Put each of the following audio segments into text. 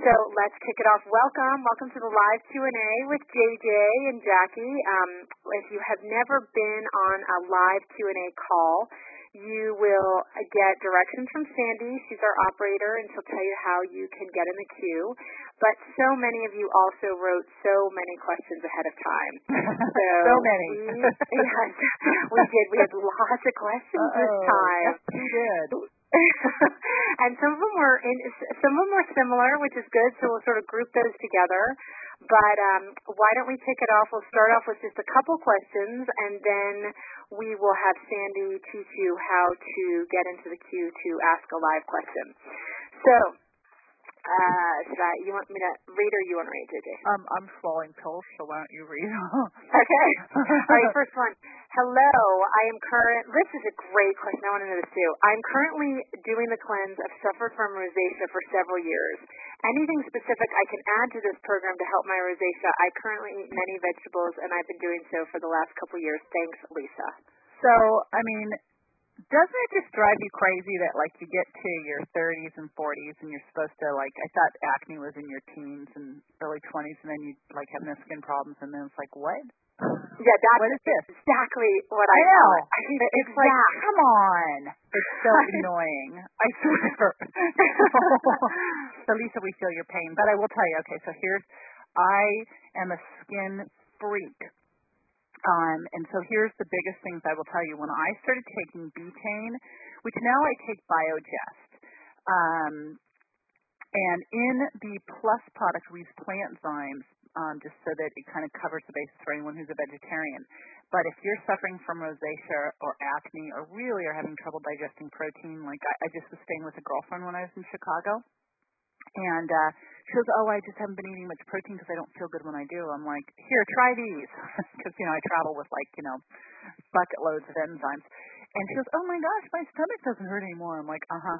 So let's kick it off. Welcome to the live Q&A with JJ and Jackie. If you have never been on a live Q&A call, you will get directions from Sandy. She's our operator, and she'll tell you how you can get in the queue. But so many of you also wrote so many questions ahead of time. So many. Yes, we did. We had lots of questions this time. Yes, we did. And some of them were similar, which is good. So we'll sort of group those together. But why don't we kick it off? We'll start off with just a couple questions, and then we will have Sandy teach you how to get into the queue to ask a live question. So, you want me to read or you want to read, JJ? I'm swallowing pills, so why don't you read? Okay. All right, first one. Hello, this is a great question. I want to know this too. I'm currently doing the cleanse. I've suffered from rosacea for several years. Anything specific I can add to this program to help my rosacea? I currently eat many vegetables, and I've been doing so for the last couple years. Thanks, Lisa. So, doesn't it just drive you crazy that, you get to your 30s and 40s and you're supposed to, I thought acne was in your teens and early 20s, and then you, have no skin problems, and then it's like, what? Yeah, what is this? Exactly what I know. It's come on. It's so annoying. I swear. So, Lisa, we feel your pain. But I will tell you, okay, so I am a skin freak. And so here's the biggest things I will tell you. When I started taking betaine, which now I take Biogest, and in the Plus product we use plant zymes, just so that it kind of covers the bases for anyone who's a vegetarian. But if you're suffering from rosacea or acne or really are having trouble digesting protein, I just was staying with a girlfriend when I was in Chicago, and she goes, I just haven't been eating much protein because I don't feel good when I do. I'm like, here, try these. Because, I travel with, bucket loads of enzymes. And she goes, oh, my gosh, my stomach doesn't hurt anymore. I'm like, uh-huh.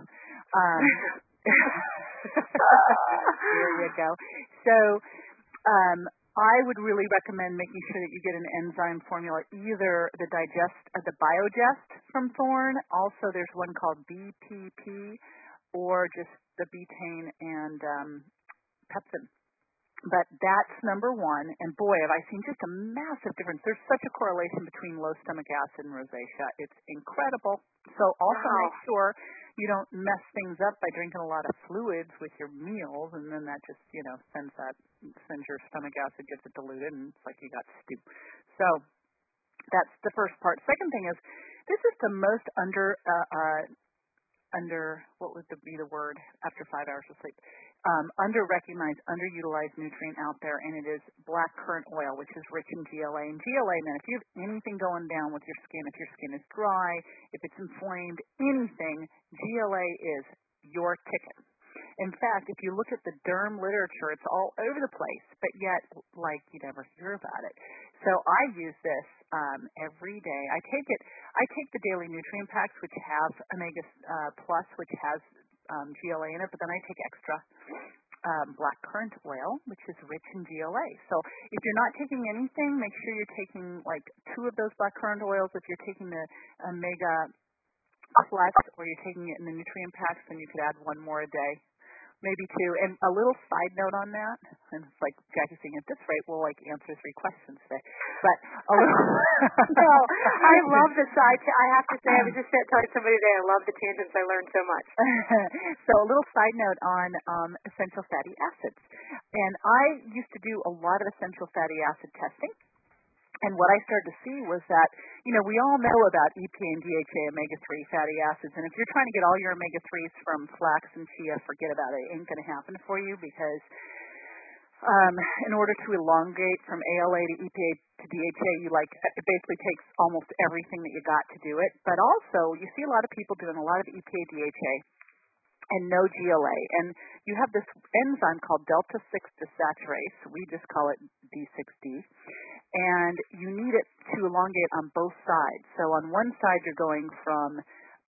There you go. So I would really recommend making sure that you get an enzyme formula, either the Biogest from Thorne. Also, there's one called BPP, or just the betaine and pepsin. But that's number one. And boy, have I seen just a massive difference. There's such a correlation between low stomach acid and rosacea. It's incredible. So also make sure you don't mess things up by drinking a lot of fluids with your meals, and then that just, sends your stomach acid, gets it diluted, and it's like you got stew. So that's the first part. Second thing is, this is the most what would be the word after 5 hours of sleep? Under-recognized, underutilized nutrient out there, and it is black currant oil, which is rich in GLA. And GLA, man, if you have anything going down with your skin, if your skin is dry, if it's inflamed, anything, GLA is your ticket. In fact, if you look at the derm literature, it's all over the place, but yet, you never hear about it. So I use this every day. I take the daily nutrient packs, which have Omega Plus, which has GLA in it, but then I take extra black currant oil, which is rich in GLA. So if you're not taking anything, make sure you're taking 2 of those black currant oils. If you're taking the Omega Plus, or you're taking it in the nutrient packs, then you could add 1 more a day. Maybe 2. And a little side note on that, and it's like Jackie's saying, at this rate, we'll answer 3 questions today. But a little no, I love the side. I have to say, I was just telling somebody today, I love the tangents. I learned so much. So a little side note on essential fatty acids. And I used to do a lot of essential fatty acid testing. And what I started to see was that, we all know about EPA and DHA omega-3 fatty acids. And if you're trying to get all your omega-3s from flax and chia, forget about it. It ain't going to happen for you, because in order to elongate from ALA to EPA to DHA, it basically takes almost everything that you got to do it. But also, you see a lot of people doing a lot of EPA, DHA, and no GLA. And you have this enzyme called delta-6 desaturase. We just call it D6D. And you need it to elongate on both sides. So on one side, you're going from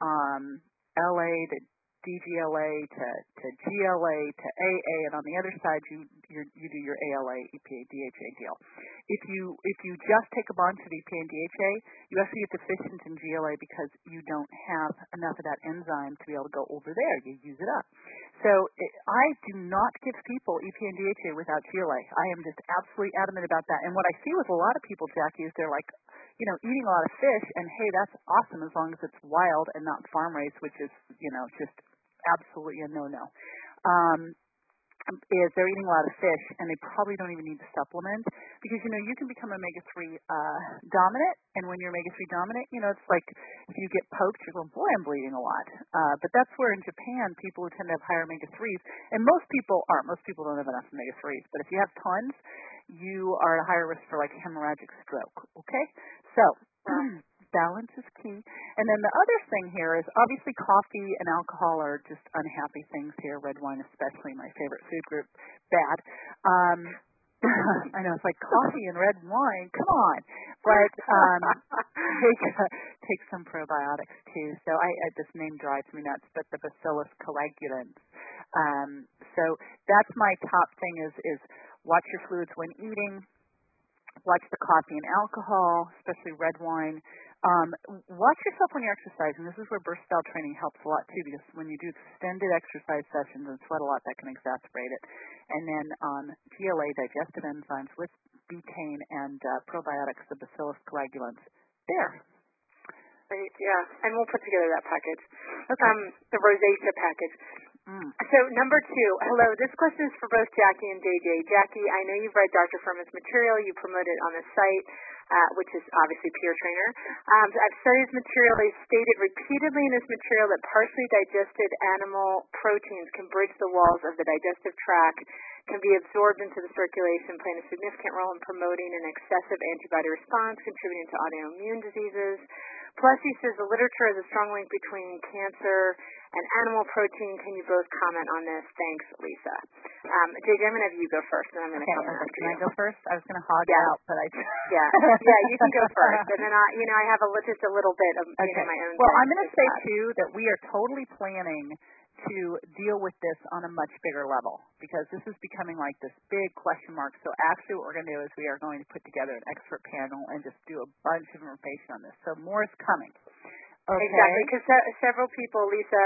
LA to DGLA to GLA to AA, and on the other side, you do your ALA, EPA, DHA deal. If you just take a bunch of EPA and DHA, you actually get deficient in GLA because you don't have enough of that enzyme to be able to go over there. You use it up. I do not give people EPA and DHA without GLA. I am just absolutely adamant about that. And what I see with a lot of people, Jackie, is they're like, eating a lot of fish, and hey, that's awesome as long as it's wild and not farm raised, which is, just absolutely a no-no. Is they're eating a lot of fish, and they probably don't even need to supplement because, you can become omega-3 dominant, and when you're omega-3 dominant, it's like if you get poked, you're going, boy, I'm bleeding a lot. But that's where in Japan, people who tend to have higher omega-3s, and most people aren't. Most people don't have enough omega-3s, but if you have tons, you are at a higher risk for, like, hemorrhagic stroke, okay? So balance is key. And then the other thing here is obviously coffee and alcohol are just unhappy things here. Red wine especially, my favorite food group, bad. I know, it's like coffee and red wine, come on. But take some probiotics too. So this name drives me nuts, but the Bacillus coagulans. So that's my top thing is watch your fluids when eating. Watch the coffee and alcohol, especially red wine. Watch yourself when you're exercising. This is where burst style training helps a lot too, because when you do extended exercise sessions and sweat a lot, that can exacerbate it. And then GLA, digestive enzymes with betaine and probiotics, the Bacillus coagulans. There. Right, yeah. And we'll put together that package. Okay. The rosacea package. So number 2, hello, this question is for both Jackie and JJ. Jackie, I know you've read Dr. Furman's material. You promote it on the site, which is obviously Peer Trainer. I've studied his material. He's stated repeatedly in his material that partially digested animal proteins can bridge the walls of the digestive tract, can be absorbed into the circulation, playing a significant role in promoting an excessive antibody response, contributing to autoimmune diseases. Plus, he says the literature has a strong link between cancer and animal protein. Can you both comment on this? Thanks, Lisa. JJ, I'm going to have you go first, and I'm going to come after you. Can I go first? I was going to hog out, but I... Yeah, you can go first. And then, I have just a little bit of my own... Well, I'm going to say, too, that we are totally planning to deal with this on a much bigger level because this is becoming like this big question mark. So actually what we're going to do is we are going to put together an expert panel and just do a bunch of information on this. So more is coming. Okay. Exactly, because several people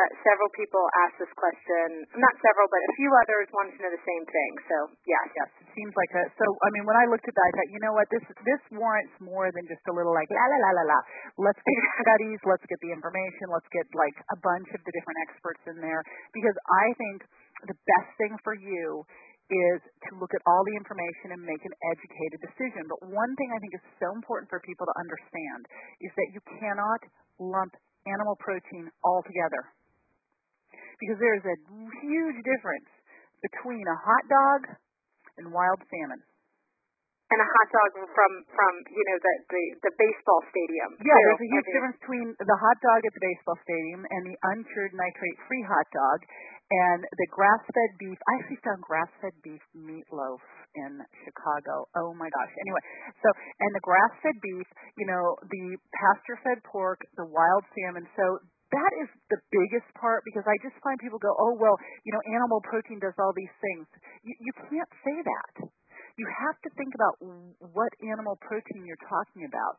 asked this question. Not several, but a few others wanted to know the same thing. So, yes. Yes, it seems like that. So, when I looked at that, I thought, you know what, this warrants more than just a little like, la, la, la, la, la. Let's get studies, let's get the information, let's get, like, a bunch of the different experts in there. Because I think the best thing for you is to look at all the information and make an educated decision. But one thing I think is so important for people to understand is that you cannot lump animal protein all together. Because there is a huge difference between a hot dog and wild salmon. And a hot dog from the baseball stadium. Yeah, there's a huge difference between the hot dog at the baseball stadium and the uncured nitrate-free hot dog and the grass-fed beef. I actually found grass-fed beef meatloaf in Chicago. Oh my gosh. Anyway, and the grass-fed beef, the pasture-fed pork, the wild salmon. So that is the biggest part because I just find people go, oh, well, animal protein does all these things. You can't say that. You have to think about what animal protein you're talking about.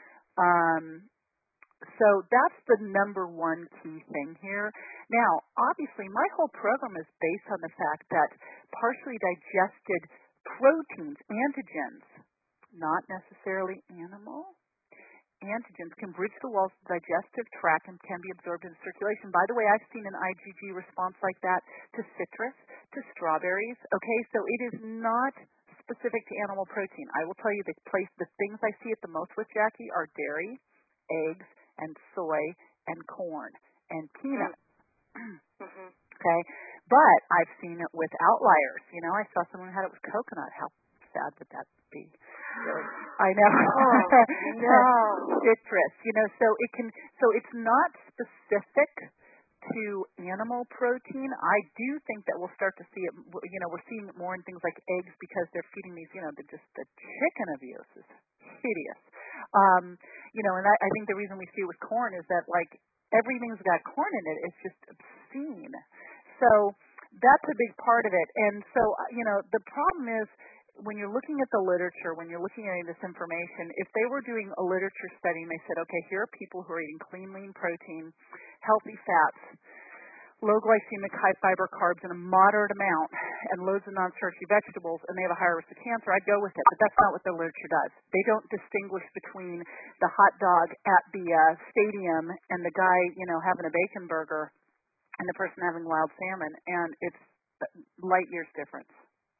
So that's the number one key thing here. Now, obviously, my whole program is based on the fact that partially digested proteins, antigens, not necessarily animal, antigens can bridge the walls of the digestive tract and can be absorbed in circulation. By the way, I've seen an IgG response like that to citrus, to strawberries. Okay, so it is not specific to animal protein. I will tell you the things I see it the most with, Jackie, are dairy, eggs, and soy, and corn, and peanuts. Mm-hmm. Okay? But I've seen it with outliers. I saw someone who had it with coconut. How sad would that be? I know. Oh, no. Citrus. So it's not specific to animal protein. I do think that we'll start to see it, we're seeing it more in things like eggs because they're feeding these, just the chicken abuse is hideous. And I think the reason we see it with corn is that, like, everything's got corn in it. It's just obscene. So that's a big part of it. And so, the problem is when you're looking at the literature, when you're looking at any of this information, if they were doing a literature study and they said, okay, here are people who are eating clean, lean protein, healthy fats, low glycemic, high fiber carbs in a moderate amount and loads of non-starchy vegetables, and they have a higher risk of cancer, I'd go with it. But that's not what the literature does. They don't distinguish between the hot dog at the stadium and the guy, having a bacon burger and the person having wild salmon, and it's light years difference.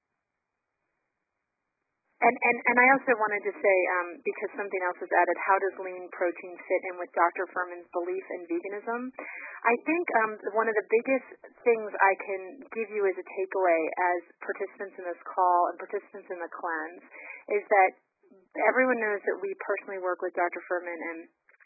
And I also wanted to say, because something else was added, how does lean protein fit in with Dr. Fuhrman's belief in veganism? I think one of the biggest things I can give you as a takeaway as participants in this call and participants in the cleanse is that everyone knows that we personally work with Dr. Fuhrman, and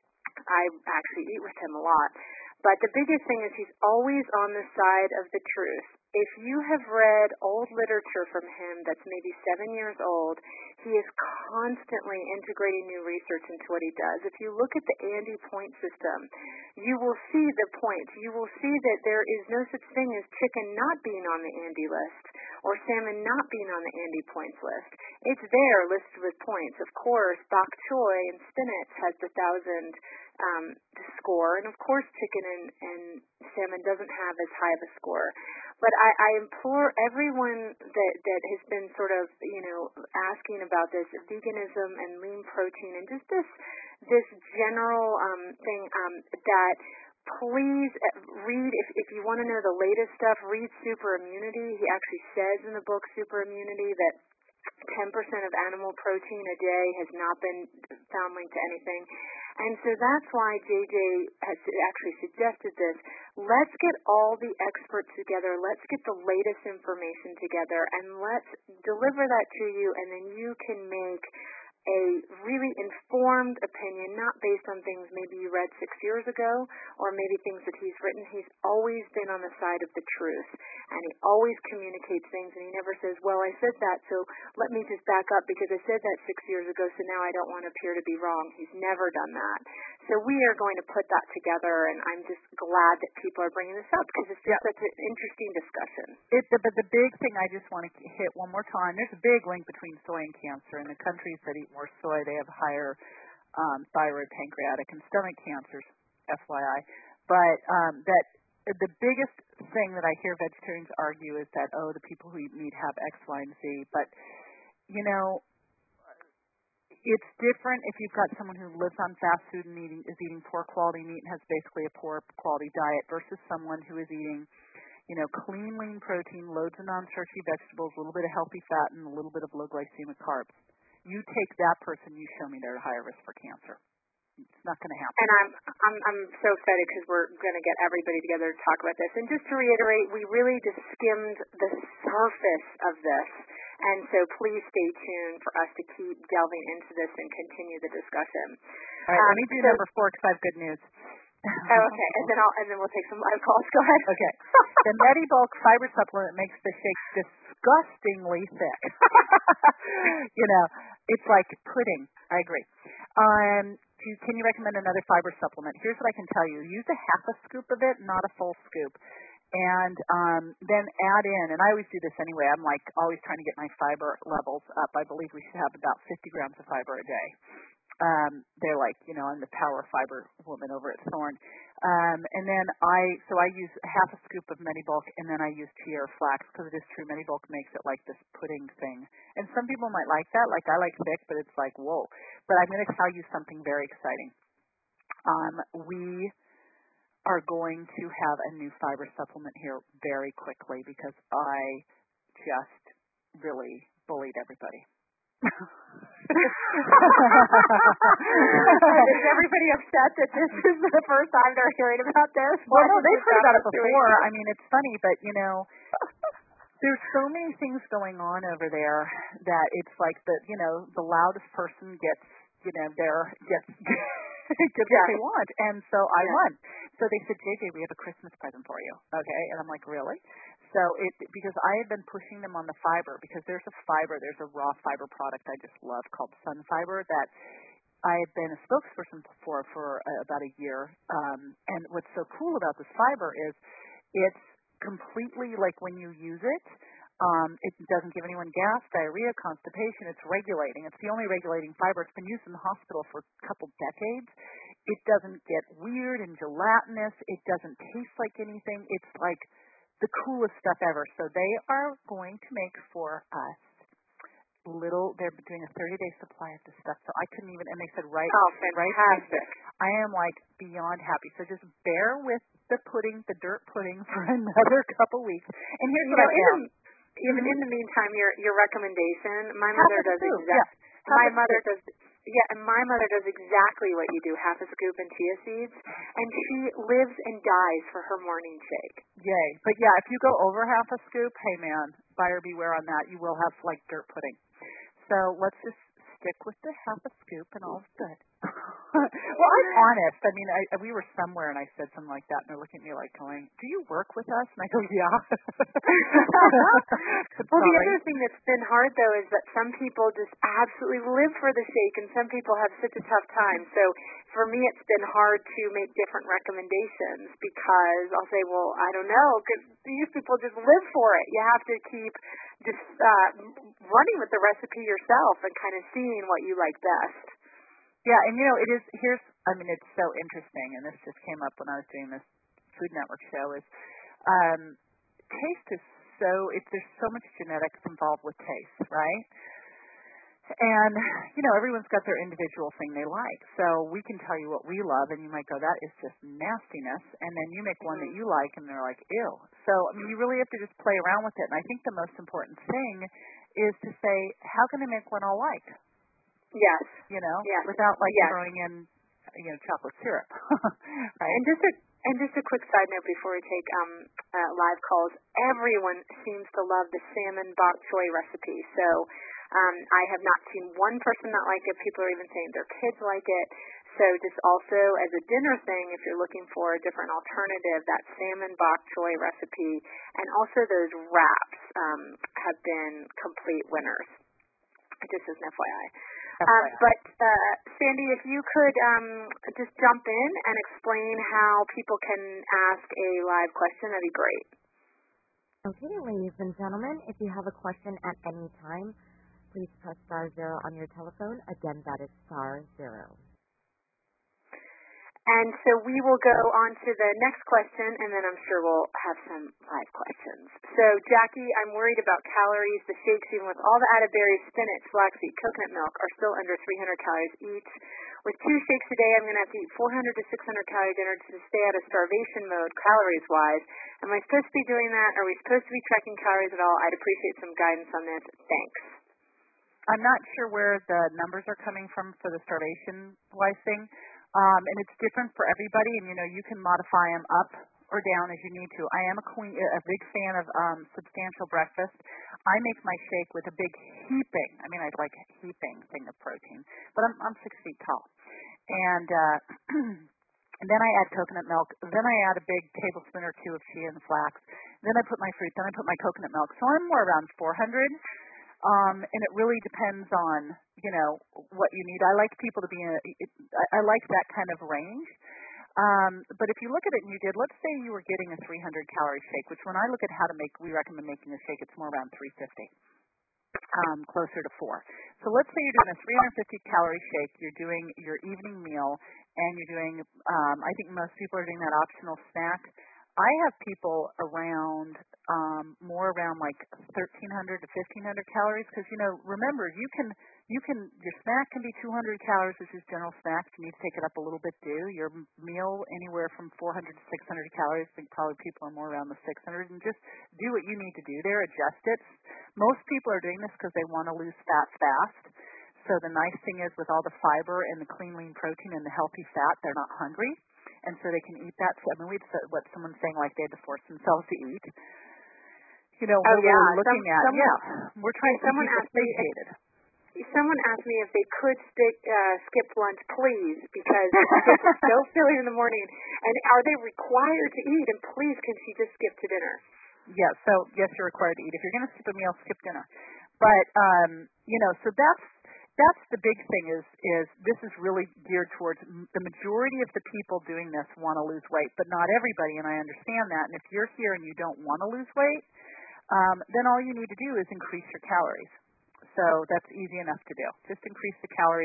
I actually eat with him a lot. But the biggest thing is he's always on the side of the truth. If you have read old literature from him that's maybe 7 years old, he is constantly integrating new research into what he does. If you look at the Andy point system, you will see the points. You will see that there is no such thing as chicken not being on the Andy list or salmon not being on the Andy points list. It's there listed with points. Of course, bok choy and spinach has the 1,000 score, and of course chicken and salmon doesn't have as high of a score. But I implore everyone that has been sort of, asking about this veganism and lean protein and just this general thing that please read, if you want to know the latest stuff, read Super Immunity. He actually says in the book Super Immunity that 10% of animal protein a day has not been found linked to anything. And so that's why JJ has actually suggested this. Let's get all the experts together. Let's get the latest information together, and let's deliver that to you, and then you can make a really informed opinion, not based on things maybe you read 6 years ago or maybe things that he's written. He's always been on the side of the truth, and he always communicates things, and he never says, well, I said that, so let me just back up because I said that 6 years ago, so now I don't want to appear to be wrong. He's never done that. So we are going to put that together, and I'm just glad that people are bringing this up because it's just such an interesting discussion. But the big thing I just want to hit one more time, there's a big link between soy and cancer, and the countries that eat more soy, they have higher thyroid, pancreatic, and stomach cancers, FYI. But that the biggest thing that I hear vegetarians argue is that, the people who eat meat have X, Y, and Z. But, it's different if you've got someone who lives on fast food and is eating poor quality meat and has basically a poor quality diet versus someone who is eating, clean, lean protein, loads of non-starchy vegetables, a little bit of healthy fat, and a little bit of low glycemic carbs. You take that person, you show me they're at higher risk for cancer. It's not going to happen. And I'm so excited because we're going to get everybody together to talk about this. And just to reiterate, we really just skimmed the surface of this. And so please stay tuned for us to keep delving into this and continue the discussion. All right, let me do number 4 because I have good news. Oh, okay, and then we'll take some live calls. Go ahead. Okay. The MediBulk fiber supplement makes the shake disgustingly thick. It's like pudding. I agree. Can you recommend another fiber supplement? Here's what I can tell you. Use a half a scoop of it, not a full scoop. And then add in, and I always do this anyway, I'm like always trying to get my fiber levels up. I believe we should have about 50 grams of fiber a day. They're like, I'm the power fiber woman over at Thorne. And then I use half a scoop of MediBulk, and then I use chia or flax because it is true, MediBulk makes it like this pudding thing. And some people might like that. Like I like thick, but it's like, whoa. But I'm going to tell you something very exciting. We are going to have a new fiber supplement here very quickly because I just really bullied everybody. Is everybody upset that this is the first time they're hearing about this? Well, no, they've heard about it before. I mean, it's funny, but, there's so many things going on over there that it's like the loudest person gets what they want. And so I won. So they said, JJ, we have a Christmas present for you. Okay. And I'm like, really? So because I had been pushing them on the fiber because there's a raw fiber product I just love called Sun Fiber that I had been a spokesperson for about a year. And what's so cool about this fiber is it's completely like when you use it, it doesn't give anyone gas, diarrhea, constipation. It's regulating. It's the only regulating fiber. It's been used in the hospital for a couple decades. It doesn't get weird and gelatinous. It doesn't taste like anything. It's like the coolest stuff ever. So they are going to make for us they're doing a 30-day supply of this stuff. So I couldn't even, and they said right. Fantastic. I am like beyond happy. So just bear with the dirt pudding for another couple weeks. And here's what I found. Even in the meantime, your recommendation, my mother does my mother does exactly what you do, half a scoop and chia seeds, and she lives and dies for her morning shake. Yay. But yeah, if you go over half a scoop, hey man, buyer beware on that. You will have like dirt pudding. So let's just stick with the half a scoop and all's good. Well, I'm honest. I mean, we were somewhere and I said something like that, and they're looking at me like going, "Do you work with us?" And I go, "Yeah." Well, the other thing that's been hard though is that some people just absolutely live for the shake, and some people have such a tough time. So for me, it's been hard to make different recommendations because I'll say, "Well, I don't know," because these people just live for it. You have to keep just running with the recipe yourself and kind of seeing what you like best. Yeah, and it's so interesting, and this just came up when I was doing this Food Network show, is taste is there's so much genetics involved with taste, right? And, everyone's got their individual thing they like. So we can tell you what we love, and you might go, that is just nastiness, and then you make one that you like, and they're like, ew. So, you really have to just play around with it, and I think the most important thing is to say, how can I make one I'll like? Yes. Yes. Without throwing in, chocolate syrup. Right? And just a quick side note before we take live calls, everyone seems to love the salmon bok choy recipe. So I have not seen one person not like it. People are even saying their kids like it. So just also as a dinner thing, if you're looking for a different alternative, that salmon bok choy recipe and also those wraps have been complete winners. Just as an FYI. But Sandy, if you could just jump in and explain how people can ask a live question, that'd be great. Okay, ladies and gentlemen, if you have a question at any time, please press *0 on your telephone. Again, that is *0. And so we will go on to the next question, and then I'm sure we'll have some live questions. So, Jackie, I'm worried about calories. The shakes, even with all the added berries, spinach, flaxseed, coconut milk, are still under 300 calories each. With 2 shakes a day, I'm going to have to eat 400 to 600 calorie dinner to stay out of starvation mode, calories-wise. Am I supposed to be doing that? Are we supposed to be tracking calories at all? I'd appreciate some guidance on this. Thanks. I'm not sure where the numbers are coming from for the starvation-wise thing. And it's different for everybody, and you can modify them up or down as you need to. I am a big fan of substantial breakfast. I make my shake with a big heaping thing of protein, but I'm 6 feet tall, and and then I add coconut milk. Then I add a big tablespoon or 2 of chia and flax. Then I put my fruit. Then I put my coconut milk. So I'm more around 400. And it really depends on, what you need. I like people to be I like that kind of range. But if you look at it and let's say you were getting a 300 calorie shake, which when I look at we recommend making a shake, it's more around 350, closer to 4. So let's say you're doing a 350 calorie shake, you're doing your evening meal, and you're doing, I think most people are doing that optional snack. I have people around more around like 1,300 to 1,500 calories because remember your snack can be 200 calories, which is general snacks. You need to take it up a little bit too. Your meal anywhere from 400 to 600 calories. I think probably people are more around the 600, and just do what you need to do there. Adjust it. Most people are doing this because they want to lose fat fast. So the nice thing is with all the fiber and the clean, lean protein and the healthy fat, they're not hungry. And so they can eat that. So, we'd said what someone's saying, like they had to force themselves to eat. We're looking we're trying to keep them satiated. Someone asked me if they could skip lunch, please, because it's so filling in the morning. And are they required to eat? And please, can she just skip to dinner? Yeah, so yes, you're required to eat. If you're going to skip a meal, skip dinner. But, so that's the big thing is this is really geared towards the majority of the people doing this want to lose weight, but not everybody, and I understand that. And if you're here and you don't want to lose weight, then all you need to do is increase your calories. So that's easy enough to do. Just increase the calories.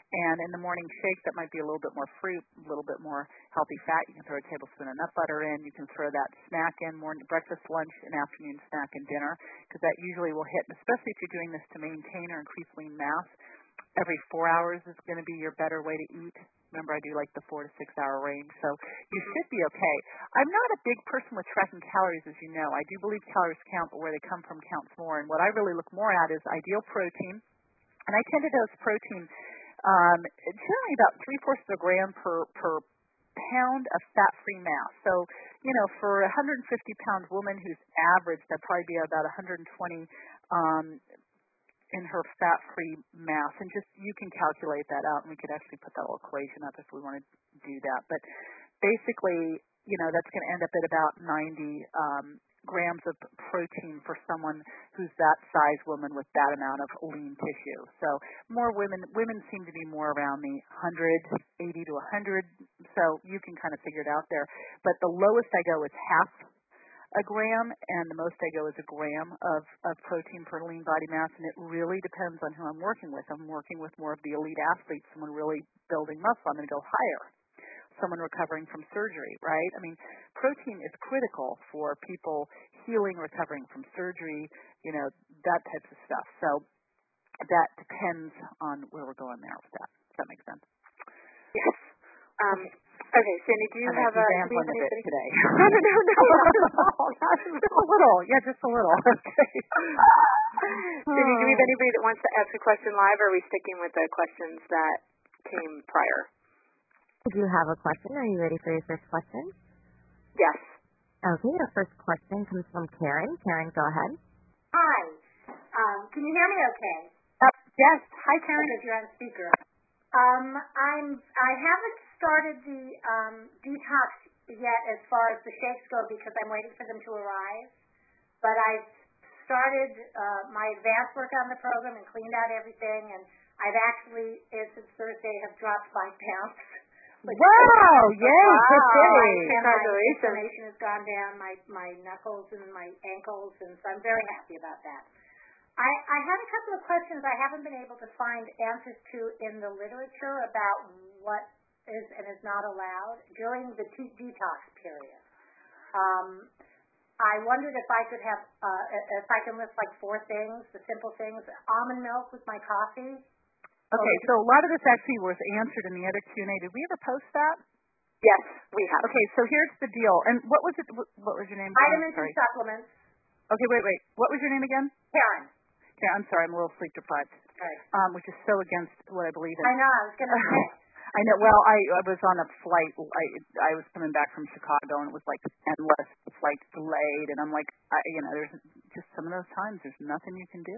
And in the morning shake, that might be a little bit more fruit, a little bit more healthy fat. You can throw a tablespoon of nut butter in. You can throw that snack in, morning breakfast, lunch, and afternoon snack and dinner, because that usually will hit, especially if you're doing this to maintain or increase lean mass. Every 4 hours is going to be your better way to eat. Remember, I do like the 4 to 6 hour range, so you should be okay. I'm not a big person with tracking calories, as you know. I do believe calories count, but where they come from counts more. And what I really look more at is ideal protein. And I tend to dose protein generally about 3/4 of a gram per pound of fat-free mass. So, for a 150-pound woman who's average, that'd probably be about 120 in her fat-free mass. And just you can calculate that out, and we could actually put that little equation up if we want to do that. But basically, that's going to end up at about 90 grams of protein for someone who's that size woman with that amount of lean tissue. So more women seem to be more around the 80 to 100, so you can kind of figure it out there. But the lowest I go is half a gram, and the most I go is a gram of protein per lean body mass, and it really depends on who I'm working with. I'm working with more of the elite athletes, someone really building muscle, I'm going to go higher. Someone recovering from surgery, right? I mean, protein is critical for people healing, recovering from surgery, that types of stuff. So that depends on where we're going there with that. Does that make sense? Yes. Okay, Cindy, do you have a bit today? No, not at all. Just a little. Yeah, just a little. Okay. Cindy, do we have anybody that wants to ask a question live, or are we sticking with the questions that came prior? If you have a question, are you ready for your first question? Yes. Okay, your first question comes from Karen. Karen, go ahead. Hi. Can you hear me okay? Yes. Hi, Karen. If you're on speaker. I haven't started the detox yet as far as the shakes go because I'm waiting for them to arrive. But I've started my advanced work on the program and cleaned out everything, and I've actually, since Thursday, have dropped 5 pounds. Wow! Yay! My Congratulations. inflammation has gone down, my knuckles and my ankles, and so I'm very happy about that. I had a couple of questions I haven't been able to find answers to in the literature about what is and is not allowed during the detox period. I wondered if I could have, if I can list like 4 things, the simple things. Almond milk with my coffee. Okay, so a lot of this actually was answered in the other Q&A. Did we ever post that? Yes, we have. Okay, so here's the deal. And what was it? What was your name? Vitamins and supplements. Okay, wait. What was your name again? Karen. I'm sorry, I'm a little sleep deprived. Right. Which is so against what I believe in. I know, I was going to say. I know. Well, I was on a flight. I was coming back from Chicago, and it was like endless, flight delayed, and I'm like, there's just some of those times there's nothing you can do.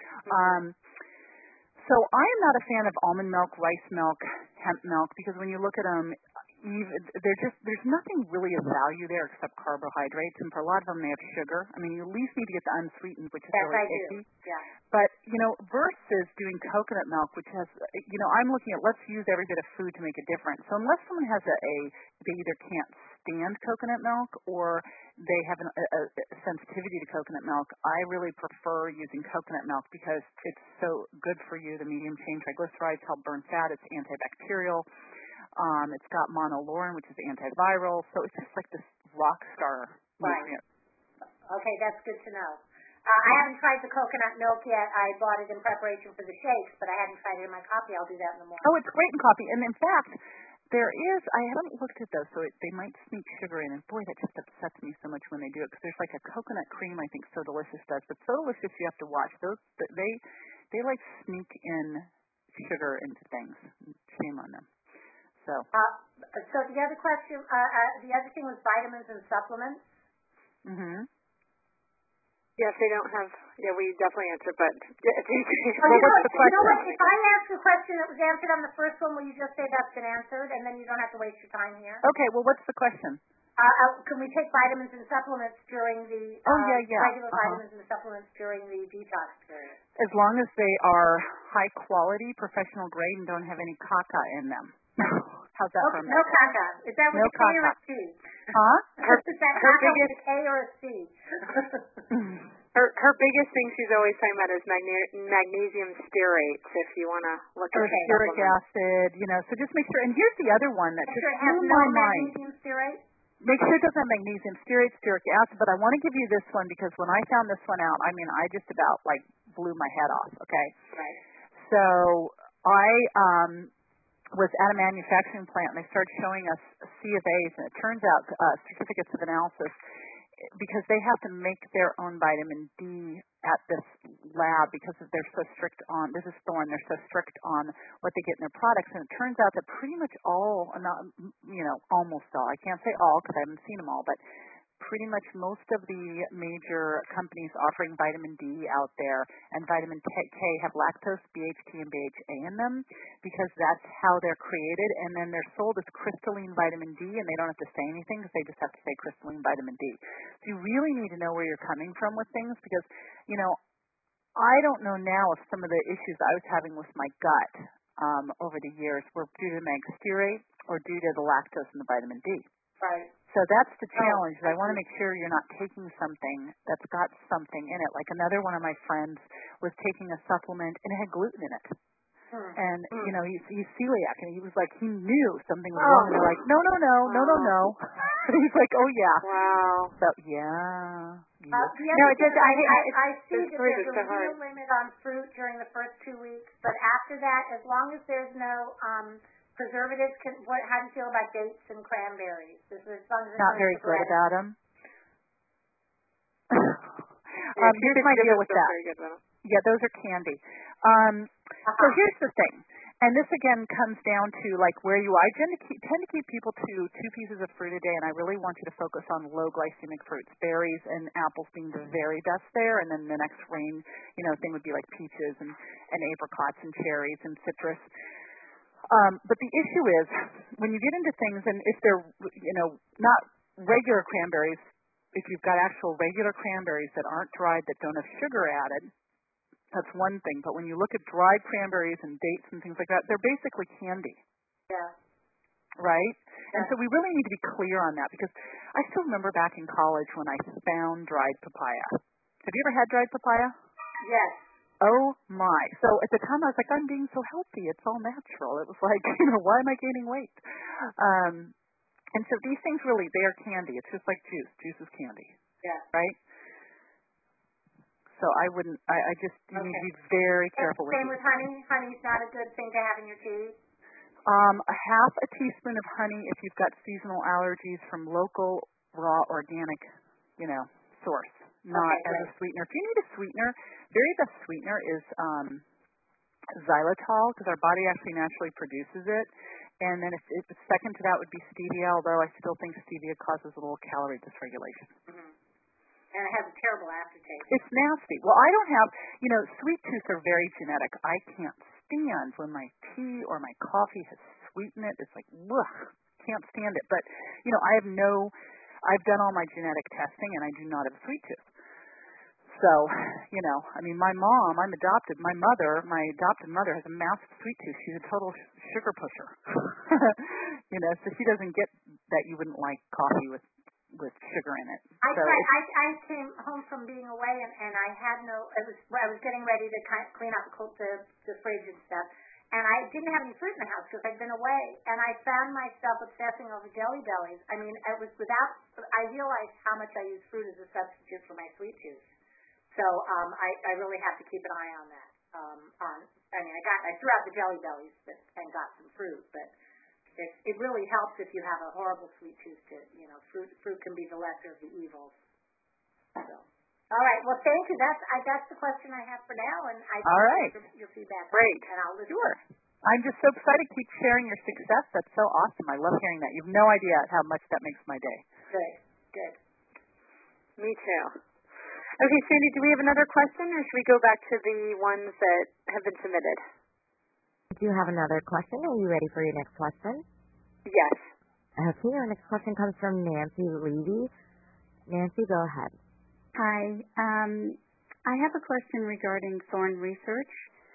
So I am not a fan of almond milk, rice milk, hemp milk, because when you look at them, there's nothing really of value there except carbohydrates, and for a lot of them they have sugar. I mean, you at least need to get the unsweetened, which is really icky. Yeah. But, versus doing coconut milk, which has, I'm looking at let's use every bit of food to make a difference. So unless someone has they either can't stand coconut milk or they have a sensitivity to coconut milk, I really prefer using coconut milk because it's so good for you. The medium chain triglycerides help burn fat. It's antibacterial. It's got monolaurin, which is antiviral. So it's just like this rock star nutrient. Right. Okay, that's good to know. I haven't tried the coconut milk yet. I bought it in preparation for the shakes, but I hadn't tried it in my coffee. I'll do that in the morning. Oh, it's great in coffee. And in fact, I haven't looked at those, so they might sneak sugar in. And boy, that just upsets me so much when they do it, because there's like a coconut cream I think So Delicious does. But So Delicious, you have to watch. They like sneak in sugar into things. Shame on them. So the other question, the other thing was vitamins and supplements. Mm-hmm. Yes, they don't have. Yeah, we definitely answered, but what's the question? You know what? If I ask a question that was answered on the first one, will you just say that's been answered, and then you don't have to waste your time here? Okay. Well, what's the question? Can we take vitamins and supplements during the regular vitamins and supplements during the detox period? As long as they are high quality, professional grade, and don't have any caca in them. How's that for a minute? No caca. Is that with a K or a C? Huh? Is that caca with a K or a C? Her biggest thing she's always talking about is magnesium stearates. If you want to look at uric acid, so just make sure. And here's the other one that Make just sure it has blew no my mind. magnesium stearate. Make sure it doesn't have magnesium stearate, stearic acid. But I want to give you this one because when I found this one out, I just about blew my head off. Okay. Right. So I was at a manufacturing plant and they started showing us C of A's, and it turns out certificates of analysis, because they have to make their own vitamin D at this lab because they're so strict on, this is Thorne, they're so strict on what they get in their products. And it turns out that pretty much all, almost all, I can't say all because I haven't seen them all, but pretty much most of the major companies offering vitamin D out there and vitamin K have lactose, BHT, and BHA in them because that's how they're created. And then they're sold as crystalline vitamin D, and they don't have to say anything because they just have to say crystalline vitamin D. So you really need to know where you're coming from with things because, I don't know now if some of the issues I was having with my gut over the years were due to mag stearate or due to the lactose and the vitamin D. Right. So that's the challenge. I want to make sure you're not taking something that's got something in it. Like another one of my friends was taking a supplement and it had gluten in it. And, he's celiac, and he was like, he knew something was wrong. And they're like, no. He's like, oh, yeah. Wow. So, yeah. I see that there's a real limit on fruit during the first 2 weeks, but after that, as long as there's no preservatives, how do you feel about dates and cranberries? Not very good about them. Here's my deal with that. Yeah, those are candy. So here's the thing, and this again comes down to where you are. I tend to keep people to 2 pieces of fruit a day, and I really want you to focus on low glycemic fruits, berries and apples being the very best there, and then the next range, thing would be like peaches and apricots and cherries and citrus. But the issue is when you get into things, and if they're not regular cranberries, if you've got actual regular cranberries that aren't dried that don't have sugar added. That's one thing, but when you look at dried cranberries and dates and things like that, they're basically candy. Yeah. Right? Yeah. And so we really need to be clear on that because I still remember back in college when I found dried papaya. Have you ever had dried papaya? Yes. Oh my. So at the time I was like, I'm being so healthy. It's all natural. It was like, why am I gaining weight? And so these things really, they are candy. It's just like juice. Juice is candy. Yeah. Right? So I wouldn't, you need to be very careful with it. Same with honey. Honey's not a good thing to have in your tea. A half a teaspoon of honey if you've got seasonal allergies from local, raw, organic, source, not as a sweetener. If you need a sweetener, very best sweetener is xylitol because our body actually naturally produces it. And then if second to that would be stevia, although I still think stevia causes a little calorie dysregulation. Mm-hmm. And it has a terrible aftertaste. It's nasty. Well, I don't have, sweet tooth are very genetic. I can't stand when my tea or my coffee has sweetened it. It's like, ugh, can't stand it. But, I've done all my genetic testing and I do not have a sweet tooth. So, my mom, I'm adopted. My adopted mother has a massive sweet tooth. She's a total sugar pusher. So she doesn't get that you wouldn't like coffee with sugar in it. I came home from being away and I had I was getting ready to clean out the fridge and stuff, and I didn't have any fruit in the house because I'd been away, and I found myself obsessing over Jelly Bellies. I mean, I realized how much I use fruit as a substitute for my sweet tooth. So I really have to keep an eye on that. I threw out the Jelly Bellies and got some fruit, but it really helps if you have a horrible sweet tooth fruit can be the lesser of the evils. So, all right. Well, thank you. That's the question I have for now, and I appreciate your feedback. Great. And I'll listen. Sure. I'm just so excited. Keep sharing your success. That's so awesome. I love hearing that. You have no idea how much that makes my day. Good. Me too. Okay, Sandy, do we have another question, or should we go back to the ones that have been submitted? Do you have another question? Are you ready for your next question? Yes. Okay, our next question comes from Nancy Levy. Nancy, go ahead. Hi. I have a question regarding Thorne Research.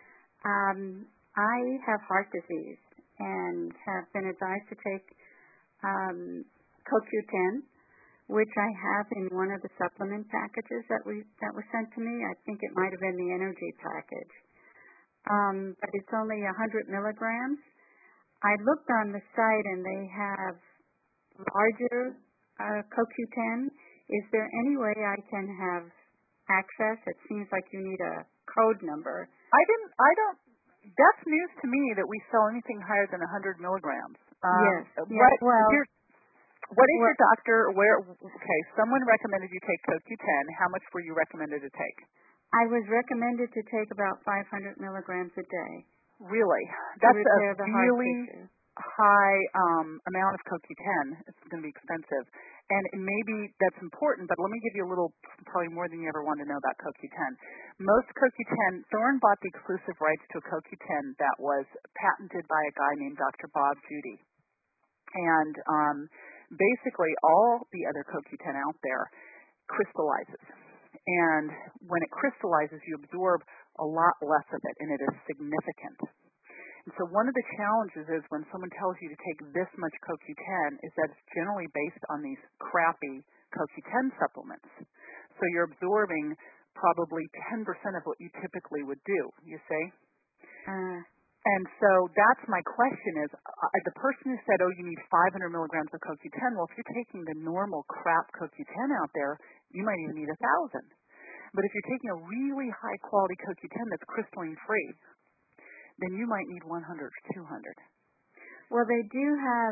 I have heart disease and have been advised to take CoQ10, which I have in one of the supplement packages that were sent to me. I think it might have been the energy package. But it's only 100 milligrams. I looked on the site and they have larger CoQ10. Is there any way I can have access? It seems like you need a code number. That's news to me that we sell anything higher than 100 milligrams. Yes. What is your doctor? Okay, someone recommended you take CoQ10. How much were you recommended to take? I was recommended to take about 500 milligrams a day. Really? That's a really high amount of CoQ10. It's going to be expensive. And maybe that's important, but let me give you a little, probably more than you ever want to know about CoQ10. Most CoQ10, Thorne bought the exclusive rights to a CoQ10 that was patented by a guy named Dr. Bob Judy. And basically all the other CoQ10 out there crystallizes. And when it crystallizes, you absorb a lot less of it, and it is significant. And so one of the challenges is when someone tells you to take this much CoQ10 is that it's generally based on these crappy CoQ10 supplements. So you're absorbing probably 10% of what you typically would do, you see? And so that's my question is, the person who said, you need 500 milligrams of CoQ10, well, if you're taking the normal crap CoQ10 out there, you might even need 1,000. But if you're taking a really high-quality CoQ10 that's crystalline free, then you might need 100 or 200. Well, they do have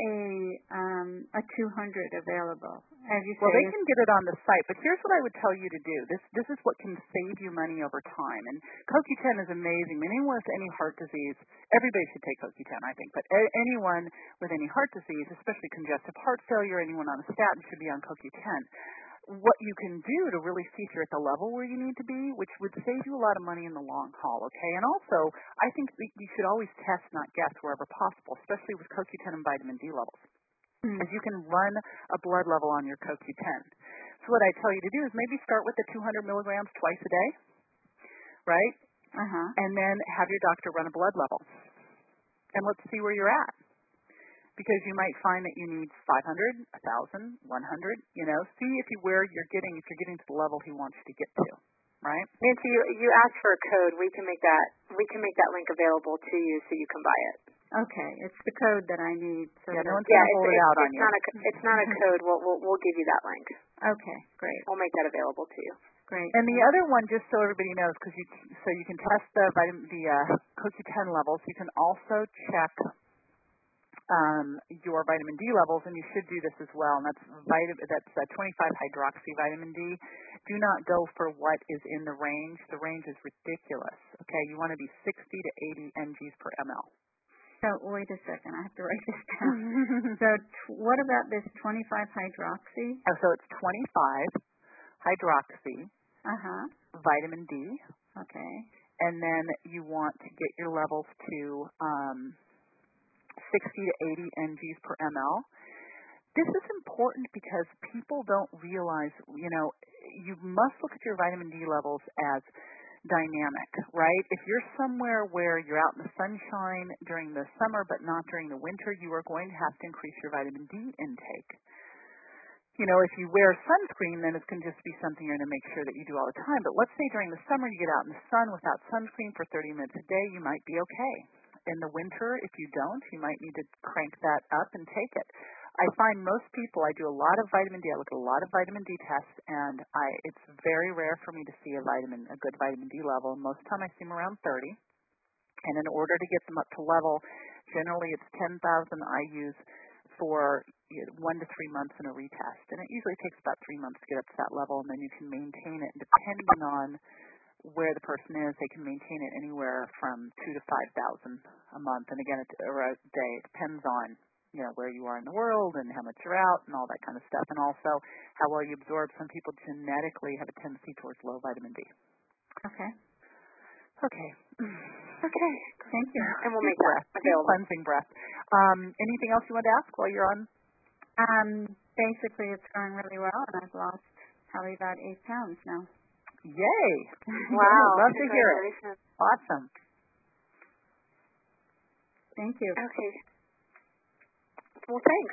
a 200 available. As you say, well, they can get it on the site, but here's what I would tell you to do. This is what can save you money over time. And CoQ10 is amazing. Anyone with any heart disease, everybody should take CoQ10, I think, but anyone with any heart disease, especially congestive heart failure, anyone on a statin should be on CoQ10. What you can do to really see if you're at the level where you need to be, which would save you a lot of money in the long haul, okay? And also, I think you should always test, not guess, wherever possible, especially with CoQ10 and vitamin D levels. Because you can run a blood level on your CoQ10. So what I tell you to do is maybe start with the 200 milligrams twice a day, right? And then have your doctor run a blood level. And let's see where you're at. Because you might find that you need 500, 1,000, 100, see if you're getting to the level he wants you to get to, right? Nancy, you asked for a code. We can make that link available to you so you can buy it. Okay, it's the code that I need. So no one's going to hold it out on you. It's not a code. We'll give you that link. Okay, great. We'll make that available to you. Great. And the other one, just so everybody knows, so you can test the CoQ10 levels. You can also check your vitamin D levels, and you should do this as well. And that's 25-hydroxy vitamin D. Do not go for what is in the range. The range is ridiculous. Okay, you want to be 60 to 80 mgs per ml. So wait a second, I have to write this down. So what about this 25-hydroxy? So it's 25-hydroxy vitamin D. Okay. And then you want to get your levels to 60 to 80 mgs per ml. This is important because people don't realize, you must look at your vitamin D levels as dynamic, right? If you're somewhere where you're out in the sunshine during the summer but not during the winter, you are going to have to increase your vitamin D intake. If you wear sunscreen, then it's going to just be something you're going to make sure that you do all the time. But let's say during the summer you get out in the sun without sunscreen for 30 minutes a day, you might be okay. In the winter, if you don't, you might need to crank that up and take it. I find most people, I do a lot of vitamin D. I look at a lot of vitamin D tests, and it's very rare for me to see a good vitamin D level. Most of the time I see them around 30. And in order to get them up to level, generally it's 10,000 IUs for 1 to 3 months in a retest. And it usually takes about 3 months to get up to that level, and then you can maintain it. Depending on where the person is, they can maintain it anywhere from 2,000 to 5,000 a month. And again, or a day. It depends on where you are in the world and how much you're out and all that kind of stuff, and also how well you absorb. Some people genetically have a tendency towards low vitamin D. Okay. Okay. Thank you. And we'll make that available. Cleansing breath. Anything else you want to ask while you're on? Basically, it's going really well, and I've lost probably about 8 pounds now. Yay! Wow. Love to hear it. Awesome. Thank you. Okay. Well, thanks.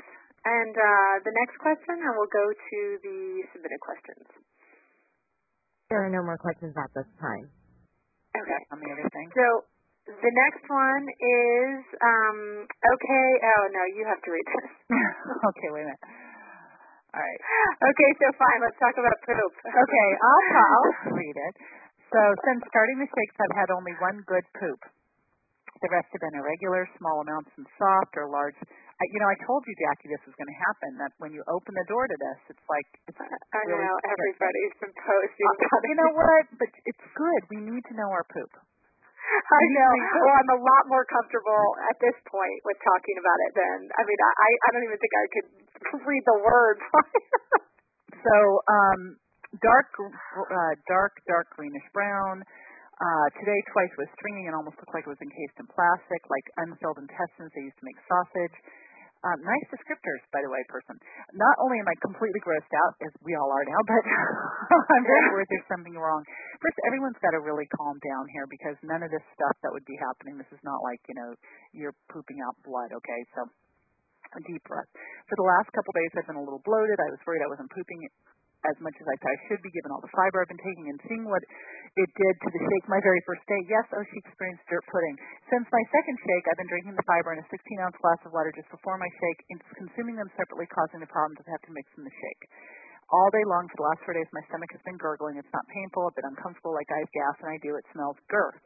And the next question, and we'll go to the submitted questions. There are no more questions at this time. Okay. On the other thing. So the next one is, okay, oh, no, you have to read this. Okay, wait a minute. All right. Okay, so fine, let's talk about poop. Okay, I'll read it. So since starting the shakes, I've had only one good poop. The rest have been irregular, small amounts and soft or large. I told you, Jackie, this was going to happen, that when you open the door to this, it's like it's I really know, everybody's been posting about it. You know what? But it's good. We need to know our poop. I know. Well, I'm a lot more comfortable at this point with talking about it than, I don't even think I could read the words. So, dark greenish brown. Today twice was stringy and almost looked like it was encased in plastic, like unfilled intestines they used to make sausage. Nice descriptors, by the way, person. Not only am I completely grossed out, as we all are now, but I'm very worried there's something wrong. First, everyone's got to really calm down here because none of this stuff that would be happening, this is not like, you're pooping out blood, okay? So, a deep breath. For the last couple days, I've been a little bloated. I was worried I wasn't pooping as much as I thought I should be given all the fiber I've been taking, and seeing what it did to the shake my very first day. Yes, she experienced dirt pudding. Since my second shake, I've been drinking the fiber in a 16-ounce glass of water just before my shake, and consuming them separately, causing the problems of having to mix in the shake. All day long for the last 4 days, my stomach has been gurgling. It's not painful, a bit uncomfortable, like I have gas, and I do. It smells girth.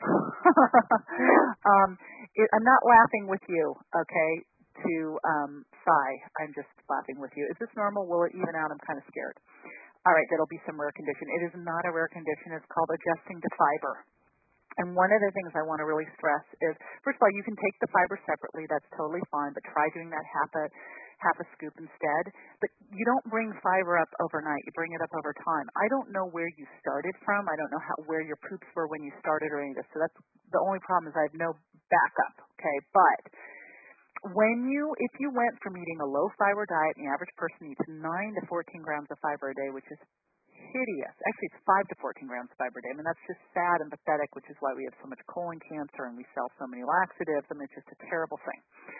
I'm not laughing with you, okay, to sigh. I'm just laughing with you. Is this normal? Will it even out? I'm kind of scared. All right, that'll be some rare condition. It is not a rare condition. It's called adjusting to fiber. And one of the things I want to really stress is, first of all, you can take the fiber separately. That's totally fine, but try doing that half a scoop instead. But you don't bring fiber up overnight. You bring it up over time. I don't know where you started from. I don't know where your poops were when you started or any of this. So that's the only problem is I have no backup, okay? But if you went from eating a low fiber diet, and the average person eats 9 to 14 grams of fiber a day, which is hideous. Actually, it's 5 to 14 grams of fiber a day. That's just sad and pathetic, which is why we have so much colon cancer and we sell so many laxatives. It's just a terrible thing.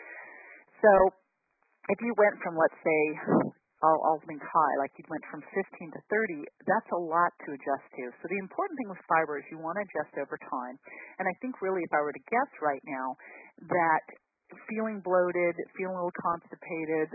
So if you went from, let's say, I'll think high, like you went from 15 to 30, that's a lot to adjust to. So the important thing with fiber is you want to adjust over time. And I think really if I were to guess right now that feeling bloated, feeling a little constipated,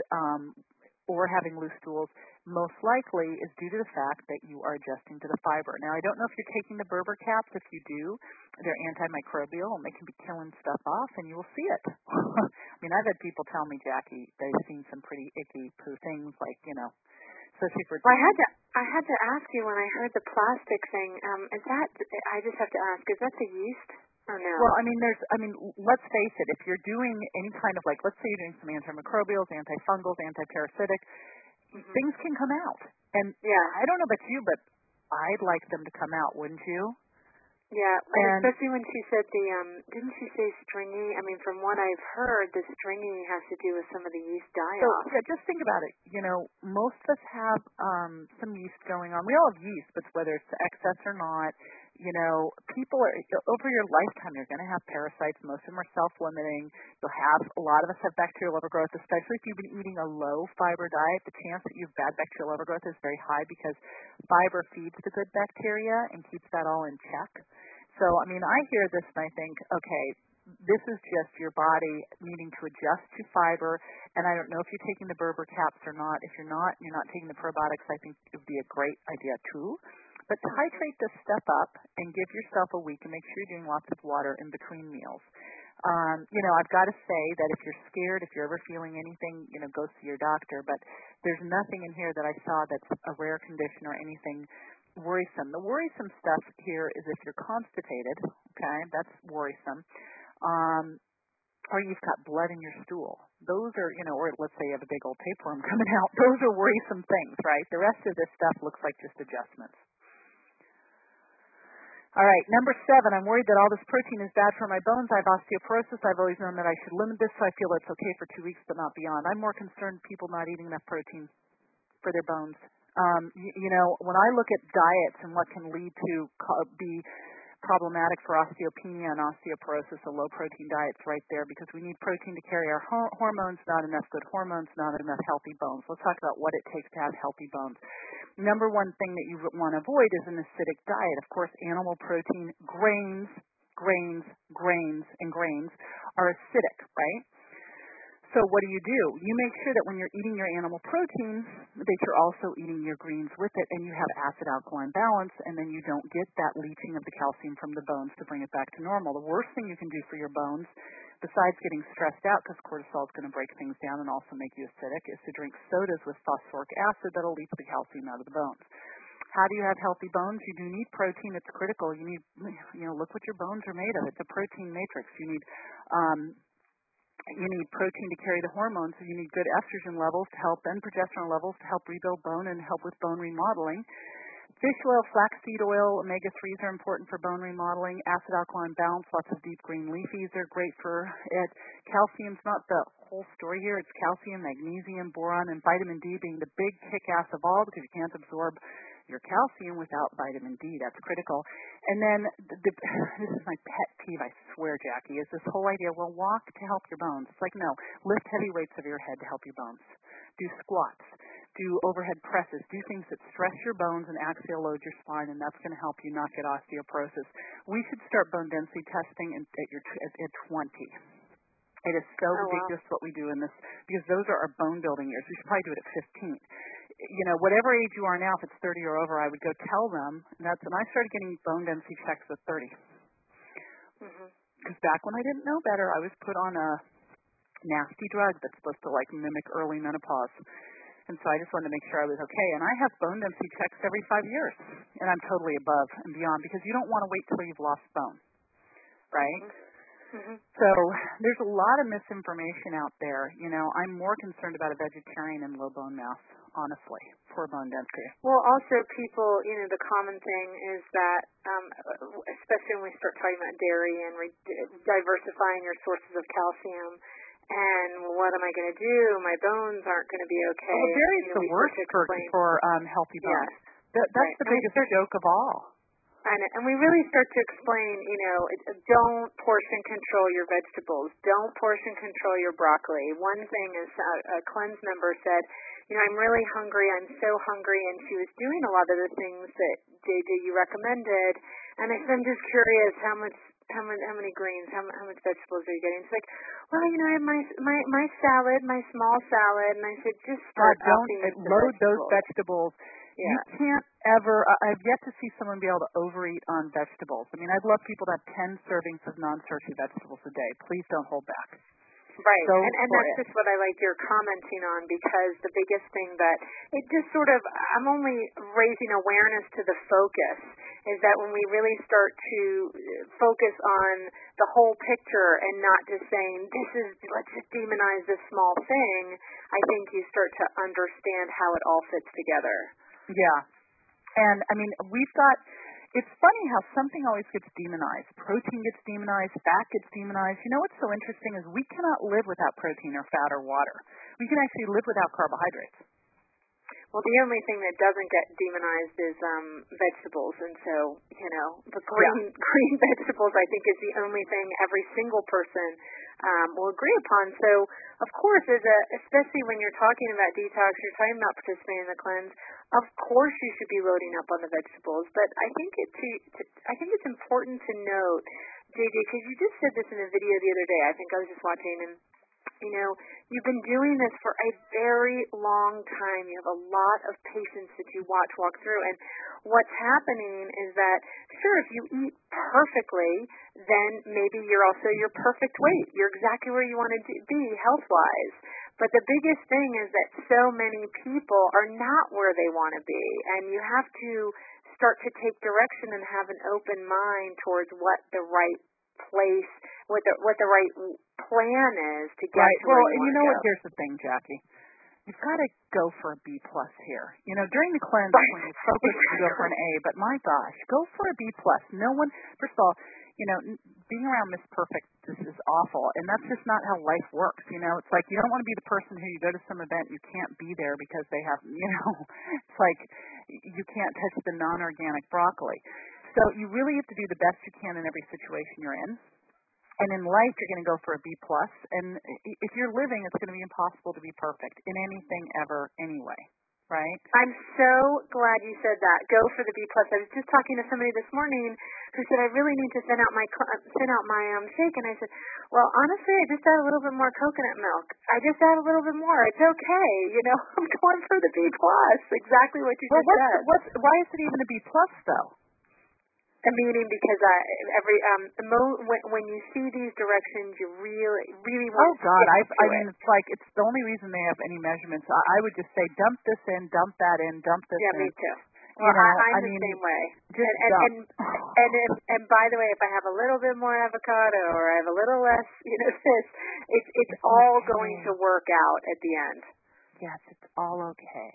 or having loose stools, most likely is due to the fact that you are adjusting to the fiber. Now, I don't know if you're taking the Berber caps. If you do, they're antimicrobial, and they can be killing stuff off, and you will see it. I've had people tell me, Jackie, they've seen some pretty icky poo things, like, especially for... Well, I had to ask you when I heard the plastic thing, I just have to ask, is that the yeast? Oh, no. Well, let's face it. If you're doing any kind of, let's say you're doing some antimicrobials, antifungals, antiparasitic, things can come out. And yeah, I don't know about you, but I'd like them to come out, wouldn't you? Yeah, and especially when she said didn't she say stringy? From what I've heard, the stringy has to do with some of the yeast die-off. So, just think about it. Most of us have some yeast going on. We all have yeast, but whether it's excess or not, people are, over your lifetime, you're going to have parasites. Most of them are self-limiting. A lot of us have bacterial overgrowth, especially if you've been eating a low-fiber diet. The chance that you have bad bacterial overgrowth is very high because fiber feeds the good bacteria and keeps that all in check. So, I hear this and I think, okay, this is just your body needing to adjust to fiber, and I don't know if you're taking the Berber caps or not. If you're not taking the probiotics, I think it would be a great idea too. But titrate this stuff up and give yourself a week and make sure you're doing lots of water in between meals. I've got to say that if you're scared, if you're ever feeling anything, go see your doctor. But there's nothing in here that I saw that's a rare condition or anything worrisome. The worrisome stuff here is if you're constipated, okay, that's worrisome. Or you've got blood in your stool. Those are, or let's say you have a big old tapeworm coming out. Those are worrisome things, right? The rest of this stuff looks like just adjustments. All right, number 7, I'm worried that all this protein is bad for my bones. I have osteoporosis. I've always known that I should limit this, so I feel it's okay for 2 weeks but not beyond. I'm more concerned people not eating enough protein for their bones. When I look at diets and what can lead to be problematic for osteopenia and osteoporosis. A low-protein diet's right there because we need protein to carry our hormones, not enough good hormones, not enough healthy bones. Let's talk about what it takes to have healthy bones. Number one thing that you want to avoid is an acidic diet. Of course, animal protein, grains are acidic, right? So what do? You make sure that when you're eating your animal protein that you're also eating your greens with it, and you have acid-alkaline balance, and then you don't get that leaching of the calcium from the bones to bring it back to normal. The worst thing you can do for your bones, besides getting stressed out because cortisol is going to break things down and also make you acidic, is to drink sodas with phosphoric acid that'll leach the calcium out of the bones. How do you have healthy bones? You do need protein. It's critical. You need, look what your bones are made of. It's a protein matrix. You need protein to carry the hormones. So you need good estrogen levels to help, and progesterone levels to help rebuild bone and help with bone remodeling. Fish oil, flaxseed oil, omega-3s are important for bone remodeling. Acid-alkaline balance, lots of deep green leafies are great for it. Calcium's not the whole story here. It's calcium, magnesium, boron, and vitamin D being the big kick-ass of all because you can't absorb your calcium without vitamin D. That's critical. And then this is my pet peeve, I swear, Jackie, is this whole idea, well, walk to help your bones. It's like, no, lift heavy weights over your head to help your bones. Do squats. Do overhead presses. Do things that stress your bones and axial load your spine, and that's going to help you not get osteoporosis. We should start bone density testing at 20. It is so ridiculous what we do in this, because those are our bone building years. We should probably do it at 15. Whatever age you are now, if it's 30 or over, I would go tell them. And I started getting bone density checks at 30. Because back when I didn't know better, I was put on a nasty drug that's supposed to mimic early menopause. And so I just wanted to make sure I was okay. And I have bone density checks every 5 years. And I'm totally above and beyond, because you don't want to wait till you've lost bone, right? So there's a lot of misinformation out there. I'm more concerned about a vegetarian and low bone mass, honestly, for bone density. Well, also people, the common thing is that, especially when we start talking about dairy and diversifying your sources of calcium, and what am I going to do? My bones aren't going to be okay. Well, dairy is the worst for healthy bones. That's right. The biggest joke of all. And we really start to explain, don't portion control your vegetables. Don't portion control your broccoli. One thing is a Cleanse member said, I'm really hungry. I'm so hungry. And she was doing a lot of the things that, JJ, you recommended. And I said, I'm just curious, how many greens, how much vegetables are you getting? She's like, well, I have my salad, my small salad. And I said, just start load those vegetables. Yeah. You can't ever, I've yet to see someone be able to overeat on vegetables. I mean, I'd love people to have 10 servings of non-starchy vegetables a day. Please don't hold back. Right, and that's just what I like you're commenting on, because the biggest thing that it just sort of, I'm only raising awareness to the focus, is that when we really start to focus on the whole picture and not just saying, let's just demonize this small thing, I think you start to understand how it all fits together. Yeah. And, it's funny how something always gets demonized. Protein gets demonized, fat gets demonized. What's so interesting is we cannot live without protein or fat or water. We can actually live without carbohydrates. Well, the only thing that doesn't get demonized is vegetables, and so, the green vegetables, I think, is the only thing every single person will agree upon. So, of course, especially when you're talking about detox, you're talking about participating in the cleanse, of course you should be loading up on the vegetables. But I think it's important to note, JJ, because you just said this in a video the other day. I think I was just watching, and you've been doing this for a very long time. You have a lot of patients that you walk through. And what's happening is that, sure, if you eat perfectly, then maybe you're also your perfect weight. You're exactly where you want to be health-wise. But the biggest thing is that so many people are not where they want to be. And you have to start to take direction and have an open mind towards what the right place, what the right plan is to get to where you want to go. Well, and you know what? Here's the thing, Jackie. You've got to go for a B+ here. During the cleanse, when you focus, you go for an A. But my gosh, go for a B+. No one, first of all, being around Miss Perfect, this is awful. And that's just not how life works. It's like you don't want to be the person who you go to some event and you can't be there because they have, it's like you can't touch the non-organic broccoli. So you really have to do the best you can in every situation you're in. And in life, you're going to go for a B+. And if you're living, it's going to be impossible to be perfect in anything ever anyway, right? I'm so glad you said that. Go for the B+. I was just talking to somebody this morning who said, I really need to thin out my shake. And I said, well, honestly, I just add a little bit more coconut milk. I just add a little bit more. It's okay. I'm going for the B+. Exactly what you just said. Why is it even a B+, though? Meaning because when you see these directions, you really Oh want God, to I mean, it's like it's the only reason they have any measurements. I would just say dump this in, dump that in, dump this in. Yeah, me too. Well, I'm the same way. And by the way, if I have a little bit more avocado or I have a little less, it's all going to work out at the end. Yes, it's all okay.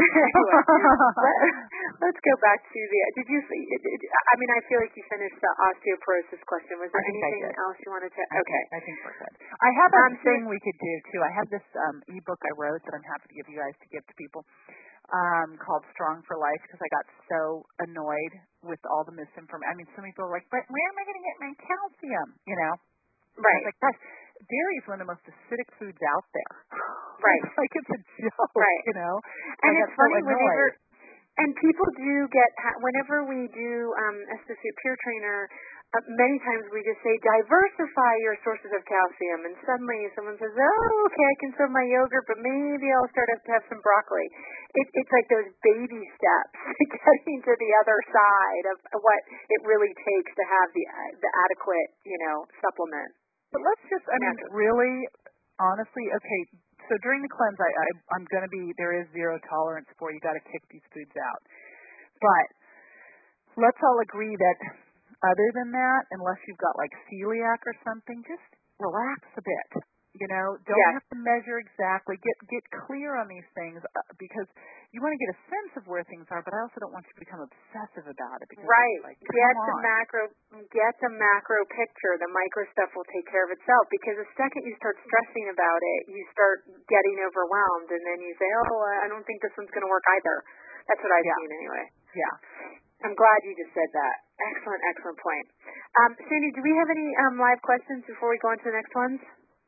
Let's go back to I feel like you finished the osteoporosis question. Was there anything else you wanted to? Okay. I think we're good. I have a thing we could do, too. I have this ebook I wrote that I'm happy to give you guys to give to people called Strong for Life because I got so annoyed with all the misinformation. I mean, some people are like, but where am I going to get my calcium? Right. Like, gosh, dairy is one of the most acidic foods out there. Right. It's like it's a joke, right. And it's funny and people do get, whenever we do Estafute Peer Trainer, many times we just say, diversify your sources of calcium. And suddenly someone says, oh, okay, I can serve my yogurt, but maybe I'll start to have some broccoli. It's like those baby steps getting to the other side of what it really takes to have the adequate, supplement. But let's just, really, honestly, okay, so during the cleanse, I'm going to be, there is zero tolerance for you got to kick these foods out. But let's all agree that other than that, unless you've got like celiac or something, just relax a bit. Don't have to measure exactly. Get clear on these things because you want to get a sense of where things are, but I also don't want you to become obsessive about it. Because right. Like, get the macro picture. The micro stuff will take care of itself because the second you start stressing about it, you start getting overwhelmed, and then you say, oh, I don't think this one's going to work either. That's what I've seen anyway. Yeah. I'm glad you just said that. Excellent point. Sandy, do we have any live questions before we go on to the next ones?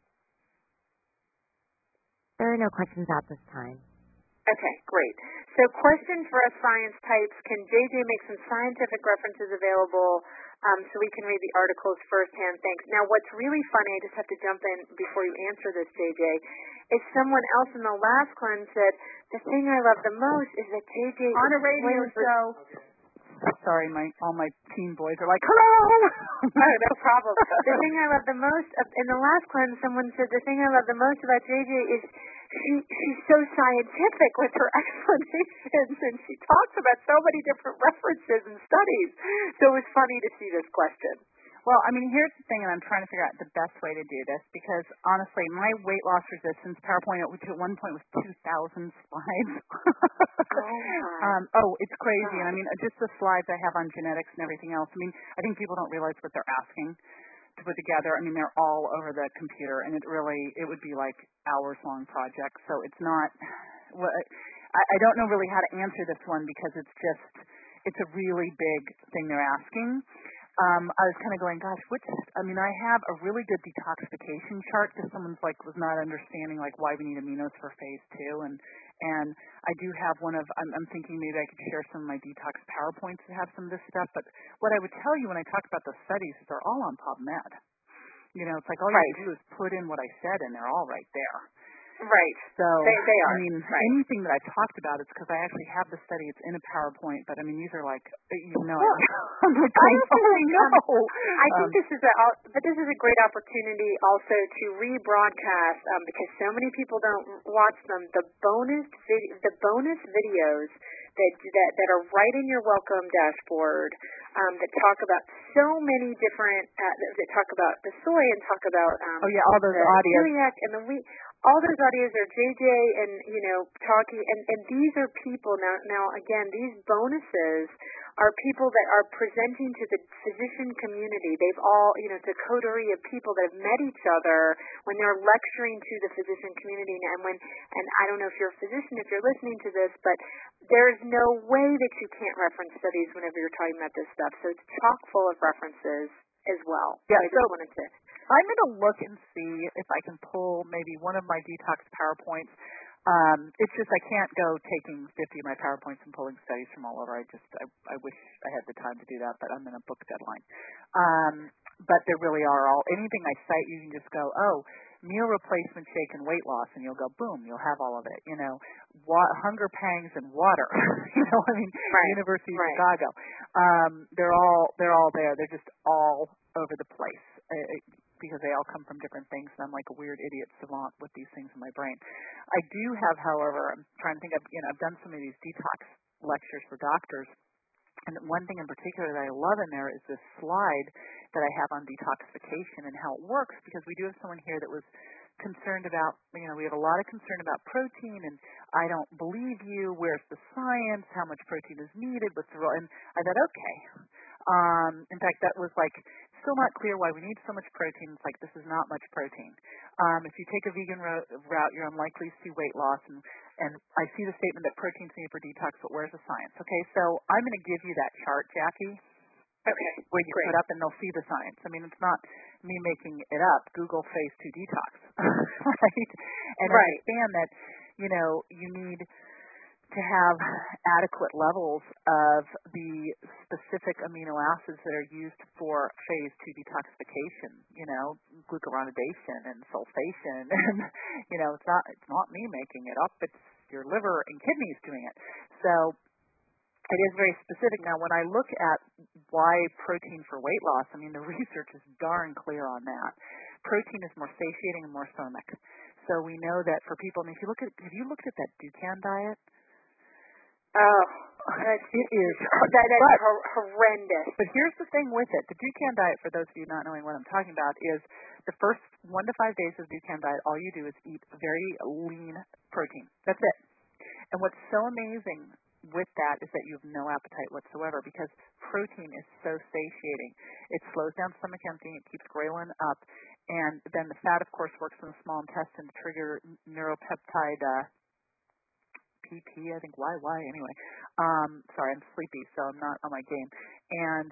There are no questions at this time. Okay, great. So question for us science types, can JJ make some scientific references available so we can read the articles firsthand? Thanks. Now, what's really funny, I just have to jump in before you answer this, JJ, is someone else in the last cleanse said, the thing I love the most is that JJ... On a radio show. Sorry, all my teen boys are like, hello! No problem. The thing I love the most, in the last cleanse, someone said, the thing I love the most about JJ is she's so scientific with her explanations, and she talks about so many different references and studies. So it was funny to see this question. Well, here's the thing, and I'm trying to figure out the best way to do this, because honestly, my weight loss resistance PowerPoint, which at one point was 2,000 slides. It's crazy. And just the slides I have on genetics and everything else. I think people don't realize what they're asking to put together. They're all over the computer, and it would be like hours-long projects. So it's not, I don't know really how to answer this one because it's a really big thing they're asking. I was kind of going, gosh, I have a really good detoxification chart because someone's was not understanding why we need aminos for phase 2, and I do have I'm thinking maybe I could share some of my detox PowerPoints that have some of this stuff, but what I would tell you when I talk about those studies is they're all on PubMed. It's like all you have to do is put in what I said and they're all right there. Right. So, they are. Anything that I talked about, it's because I actually have the study. It's in a PowerPoint, but these are I think this is a great opportunity also to rebroadcast because so many people don't watch them. The bonus videos that are right in your welcome dashboard that talk about so many different that talk about the soy and talk about all those audios celiac and the wheat. All those audios are JJ and talking and these are people now again these bonuses are people that are presenting to the physician community. They've all it's a coterie of people that have met each other when they're lecturing to the physician community and I don't know if you're a physician if you're listening to this, but there's no way that you can't reference studies whenever you're talking about this stuff. So it's chock full of references as well. Yeah, so I just wanted to. I'm going to look and see if I can pull maybe one of my detox PowerPoints. It's just I can't go taking 50 of my PowerPoints and pulling studies from all over. I wish I had the time to do that, but I'm in a book deadline. But there really are anything I cite, you can just go, oh, meal replacement shake and weight loss, and you'll go, boom, you'll have all of it. Hunger pangs and water. Right. University of right. Chicago. They're all there. They're just all over the place. Because they all come from different things, and I'm like a weird idiot savant with these things in my brain. I do have, however, I'm trying to think of, I've done some of these detox lectures for doctors, and one thing in particular that I love in there is this slide that I have on detoxification and how it works, because we do have someone here that was concerned about, we have a lot of concern about protein, and I don't believe you, where's the science, how much protein is needed, what's the role, and I thought, okay. In fact, that was still not clear why we need so much protein. It's like, this is not much protein. If you take a vegan route, you're unlikely to see weight loss, and I see the statement that protein's needed for detox, but where's the science? Okay, so I'm going to give you that chart, Jackie. Okay, where you great. put up and they'll see the science. It's not me making it up. Google phase 2 detox, right? And understand that, you need to have adequate levels of the specific amino acids that are used for phase 2 detoxification, glucuronidation and sulfation. And, it's not me making it up. It's your liver and kidneys doing it. So it is very specific. Now, when I look at why protein for weight loss, the research is darn clear on that. Protein is more satiating and more thermic. So we know that for people, have you looked at that Dukan diet? Oh, it is. That's horrendous. But here's the thing with it. The Dukan diet, for those of you not knowing what I'm talking about, is the first 1 to 5 days of Dukan diet, all you do is eat very lean protein. That's it. And what's so amazing with that is that you have no appetite whatsoever, because protein is so satiating. It slows down stomach emptying, it keeps ghrelin up, and then the fat, of course, works in the small intestine to trigger neuropeptide PP, I think, anyway. Sorry, I'm sleepy, so I'm not on my game. And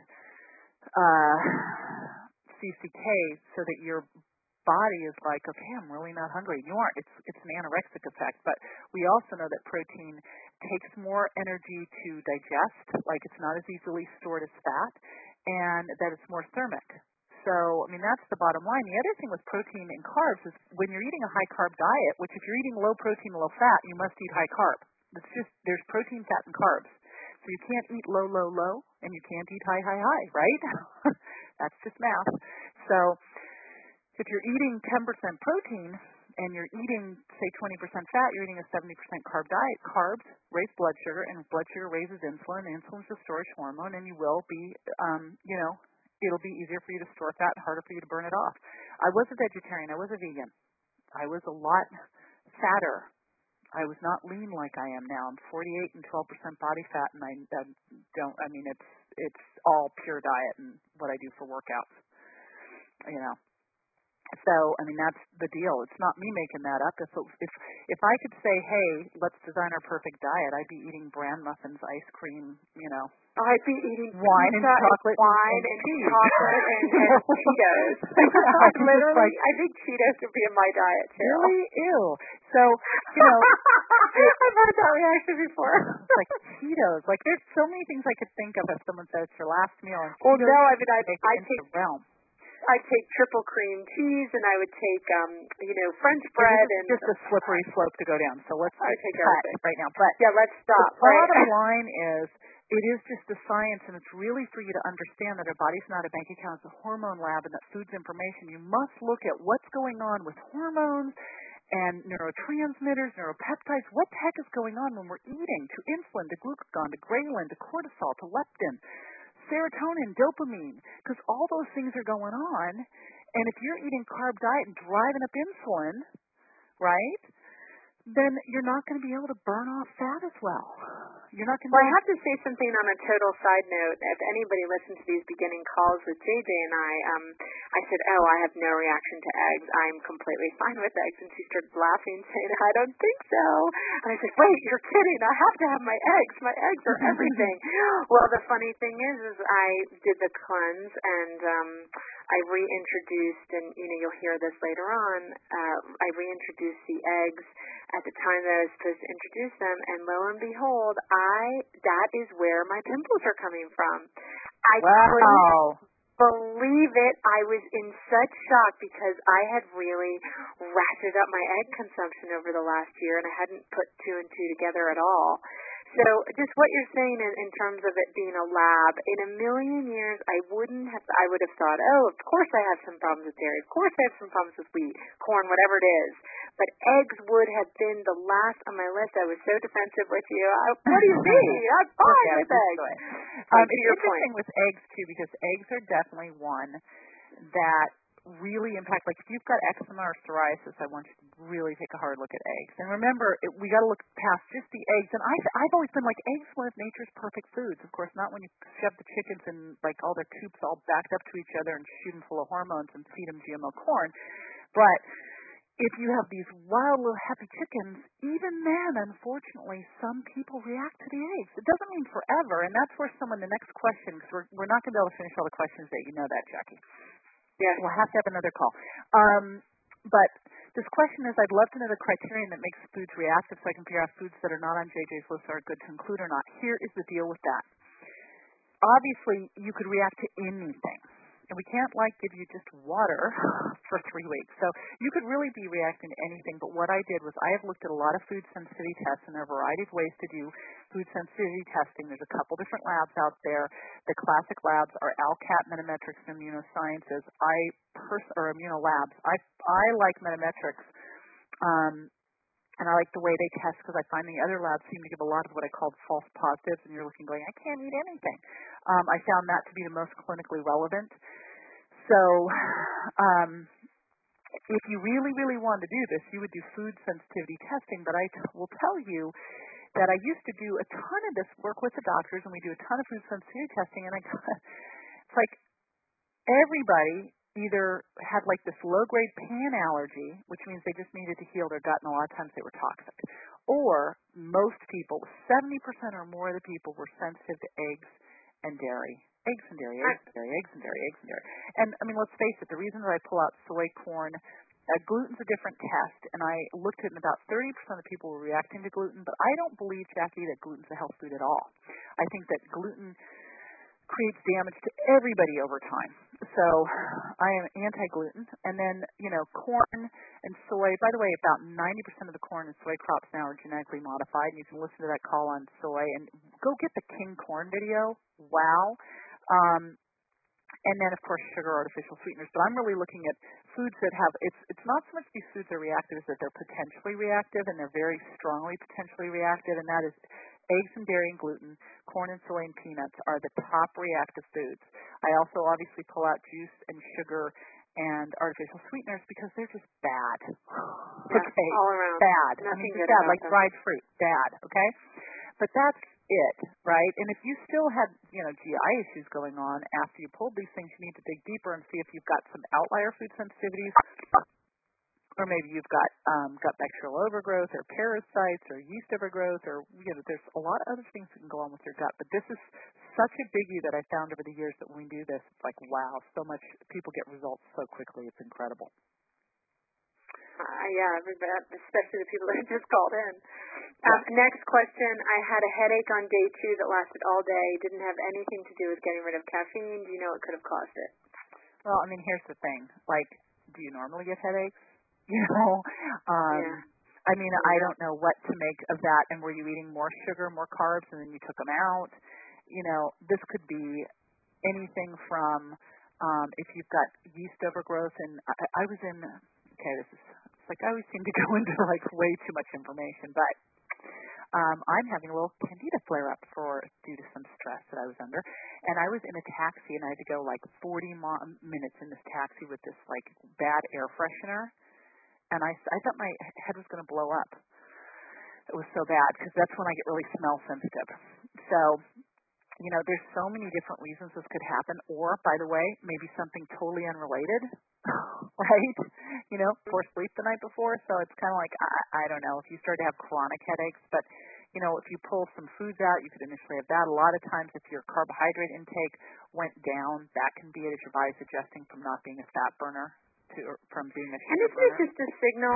CCK, so that your body is like, okay, I'm really not hungry. You aren't. It's an anorexic effect. But we also know that protein takes more energy to digest, like it's not as easily stored as fat, and that it's more thermic. So, that's the bottom line. The other thing with protein and carbs is when you're eating a high-carb diet, which if you're eating low protein, low fat, you must eat high carb. There's protein, fat, and carbs. So you can't eat low, low, low, and you can't eat high, high, high, right? That's just math. So if you're eating 10% protein and you're eating, say, 20% fat, you're eating a 70% carb diet. Carbs raise blood sugar, and blood sugar raises insulin. Insulin's a storage hormone, and you will be, it'll be easier for you to store fat and harder for you to burn it off. I was a vegetarian. I was a vegan. I was a lot fatter. I was not lean like I am now. I'm 48 and 12% body fat, and it's all pure diet and what I do for workouts. So, that's the deal. It's not me making that up. If I could say, hey, let's design our perfect diet, I'd be eating bran muffins, ice cream, I'd be eating wine and chocolate, and chocolate and Cheetos. Literally, I think Cheetos would be in my diet too. Really? Ew. So, I've had that reaction before. Like Cheetos. Like, there's so many things I could think of if someone says it's your last meal. And well, no, I'd take the realm. I'd take triple cream cheese, and I would take, French bread, and just a slippery slope to go down. So let's take cut right now. But yeah, let's stop. The bottom line is, it is just the science, and it's really for you to understand that our body's not a bank account; it's a hormone lab, and that food's information. You must look at what's going on with hormones and neurotransmitters, neuropeptides. What the heck is going on when we're eating? To insulin, to glucagon, to ghrelin, to cortisol, to leptin, serotonin, dopamine, because all those things are going on. And if you're eating carb diet and driving up insulin, right, then you're not going to be able to burn off fat as well. You're not going Well, to. I have to say something on a total side note. If anybody listens to these beginning calls with JJ and I said, "Oh, I have no reaction to eggs. I'm completely fine with eggs." And she started laughing, saying, "I don't think so." And I said, "Wait, you're kidding. I have to have my eggs. My eggs are everything." Well, the funny thing is I did the cleanse and I reintroduced, and you'll hear this later on. I reintroduced the eggs at the time that I was supposed to introduce them, and lo and behold, that is where my pimples are coming from. I couldn't believe it. I was in such shock because I had really ratcheted up my egg consumption over the last year, and I hadn't put two and two together at all. So just what you're saying in terms of it being a lab, in a million years I would have thought, oh, of course I have some problems with dairy, of course I have some problems with wheat, corn, whatever it is. But eggs would have been the last on my list. I was so defensive with you. What do you mean? I'm fine with eggs. It's interesting with eggs too, because eggs are definitely one that really impact, like if you've got eczema or psoriasis, I want you to really take a hard look at eggs. And remember, we got to look past just the eggs. And I've always been like, eggs one of nature's perfect foods. Of course, not when you shove the chickens in like all their coops all backed up to each other and shoot them full of hormones and feed them GMO corn. But if you have these wild little happy chickens, even then, unfortunately, some people react to the eggs. It doesn't mean forever, and that's where the next question, because we're not going to be able to finish all the questions today. You know that, Jackie. Yeah. We'll have to have another call. But this question is, I'd love to know the criterion that makes foods reactive so I can figure out foods that are not on JJ's list are good to include or not. Here is the deal with that. Obviously, you could react to anything. And we can't, give you just water for 3 weeks. So you could really be reacting to anything. But what I did was I have looked at a lot of food sensitivity tests, and there are a variety of ways to do food sensitivity testing. There's a couple different labs out there. The classic labs are ALCAT, Metametrics, and Immunosciences. Or Immunolabs. I like Metametrics. And I like the way they test because I find the other labs seem to give a lot of what I call false positives, and you're looking going, I can't eat anything. I found that to be the most clinically relevant. So if you really, really wanted to do this, you would do food sensitivity testing, but I will tell you that I used to do a ton of this work with the doctors, and we do a ton of food sensitivity testing, and it's like everybody either had this low-grade pan allergy, which means they just needed to heal their gut, and a lot of times they were toxic, or most people, 70% or more of the people were sensitive to eggs and dairy. Eggs and dairy, eggs and dairy, eggs and dairy, eggs and dairy. And, let's face it, the reason that I pull out soy, corn, gluten's a different test, and I looked at it, and about 30% of people were reacting to gluten, but I don't believe, Jackie, that gluten's a health food at all. I think that gluten creates damage to everybody over time. So I am anti-gluten. And then, corn and soy. By the way, about 90% of the corn and soy crops now are genetically modified. You can listen to that call on soy. And go get the King Corn video. Wow. And then, of course, sugar, artificial sweeteners. But I'm really looking at foods that have, it's not so much these foods are reactive as that they're potentially reactive, and they're very strongly potentially reactive, and that is eggs and dairy and gluten, corn and soy and peanuts are the top reactive foods. I also obviously pull out juice and sugar and artificial sweeteners because they're just bad. Okay? All around. Bad. Nothing just good bad, about like them. dried fruit. Bad, okay? But that's it, right? And if you still had, GI issues going on after you pulled these things, you need to dig deeper and see if you've got some outlier food sensitivities, or maybe you've got gut bacterial overgrowth or parasites or yeast overgrowth, or there's a lot of other things that can go on with your gut. But this is such a biggie that I found over the years that when we do this, it's like, wow, so much people get results so quickly. It's incredible. Yeah, especially the people that just called in. Next question. I had a headache on day 2 that lasted all day. Didn't have anything to do with getting rid of caffeine. Do you know what could have caused it? Well, here's the thing. Do you normally get headaches? Yeah. I don't know what to make of that. And were you eating more sugar, more carbs, and then you took them out? This could be anything from if you've got yeast overgrowth. And I was in, this is, it's like I always seem to go into way too much information, but I'm having a little candida flare up due to some stress that I was under, and I was in a taxi, and I had to go 40 minutes in this taxi with this bad air freshener, and I thought my head was going to blow up. it was so bad because that's when I get really smell sensitive. So, there's so many different reasons this could happen. Or, by the way, maybe something totally unrelated, right? Poor sleep the night before. So it's kind of like, I don't know, if you start to have chronic headaches. But, if you pull some foods out, you could initially have that. A lot of times if your carbohydrate intake went down, that can be it if your body's adjusting from not being a fat burner from being a sugar And isn't burner. it just a signal?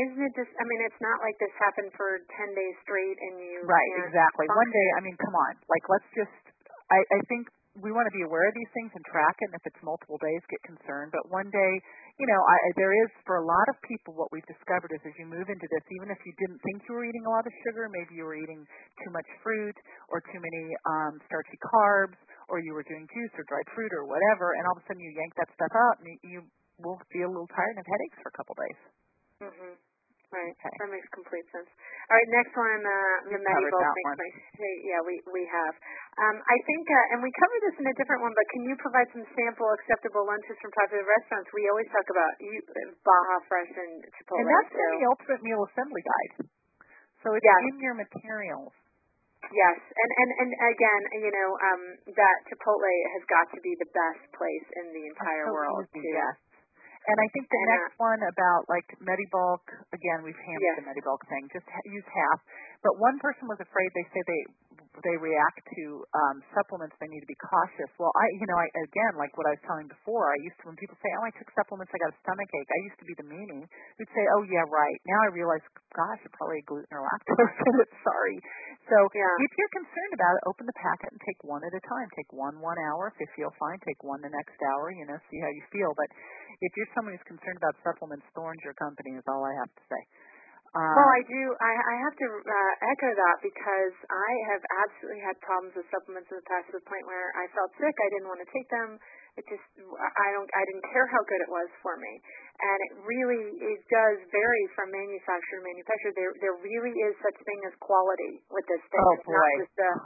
It's not like this happened for 10 days straight and you Right, can't exactly. function. One day, come on. Let's just, I think we want to be aware of these things and track it, and if it's multiple days, get concerned. But one day, there is, for a lot of people, what we've discovered is as you move into this, even if you didn't think you were eating a lot of sugar, maybe you were eating too much fruit or too many starchy carbs, or you were doing juice or dried fruit or whatever, and all of a sudden you yank that stuff out, and you will feel a little tired and have headaches for a couple days. Mm-hmm. Right. Okay. That makes complete sense. All right, next one, the Medibulk thing. Yeah, we have. I think, and we covered this in a different one, but can you provide some sample acceptable lunches from popular restaurants? We always talk about Baja Fresh and Chipotle. And that's in the Ultimate Meal Assembly Guide. So it's in your materials. Yes, and again, that Chipotle has got to be the best place in the entire world. Yes. And I think the next one about Medibulk, again, we've hammered the Medibulk thing. Just use half. But one person was afraid. They say they react to supplements. They need to be cautious. Well, I again, like what I was telling before, when people say, "Oh, I took supplements, I got a stomach ache," I used to be the meanie who'd say, "Oh, yeah, right." Now I realize, gosh, you're probably gluten or lactose in it. Sorry. So if you're concerned about it, open the packet and take one at a time. Take one hour. If you feel fine, take one the next hour. See how you feel. But if you're someone who's concerned about supplements, Thorne's your company is all I have to say. Well, I do. I have to echo that because I have absolutely had problems with supplements in the past to the point where I felt sick. I didn't want to take them. I didn't care how good it was for me. And it does vary from manufacturer to manufacturer. There really is such thing as quality with this thing. Oh, boy.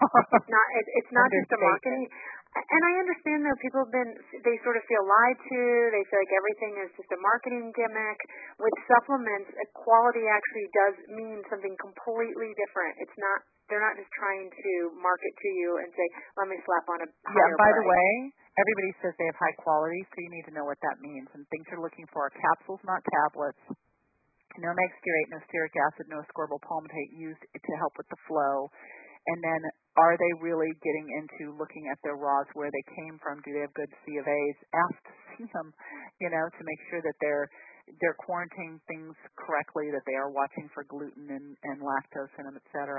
It's not just a marketing. And I understand though, they sort of feel lied to. They feel like everything is just a marketing gimmick. With supplements, quality actually does mean something completely different. They're not just trying to market to you and say, let me slap on a higher by price. the way, everybody says they have high quality, so you need to know what that means. And things you're looking for are capsules, not tablets. No megstearate, no stearic acid, no ascorbyl palmitate used to help with the flow. And then, are they really getting into looking at their raws, where they came from? Do they have good C of A's? Ask to see them, to make sure that they're quarantining things correctly, that they are watching for gluten and lactose in them, et cetera.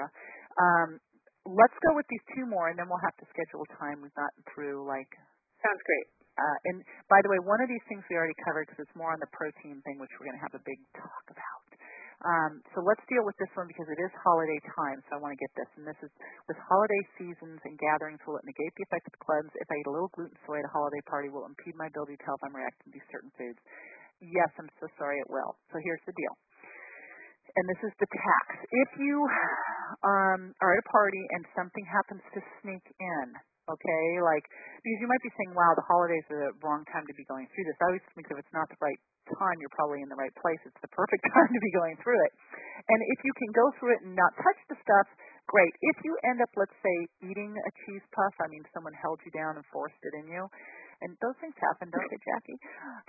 Let's go with these two more, and then we'll have to schedule a time. We've gotten through Sounds great. And by the way, one of these things we already covered because it's more on the protein thing, which we're going to have a big talk about. So let's deal with this one because it is holiday time, so I want to get this. And this is, with holiday seasons and gatherings, will it negate the effect of the cleanse? If I eat a little gluten soy at a holiday party, will it impede my ability to tell if I'm reacting to certain foods? Yes, I'm so sorry, it will. So here's the deal. And this is the tax. If you are at a party and something happens to sneak in, okay, because you might be saying, wow, the holidays are the wrong time to be going through this. I always think if it's not the right time, you're probably in the right place. It's the perfect time to be going through it. And if you can go through it and not touch the stuff, great. If you end up, let's say, eating a cheese puff, someone held you down and forced it in you, and those things happen, don't they, Jackie?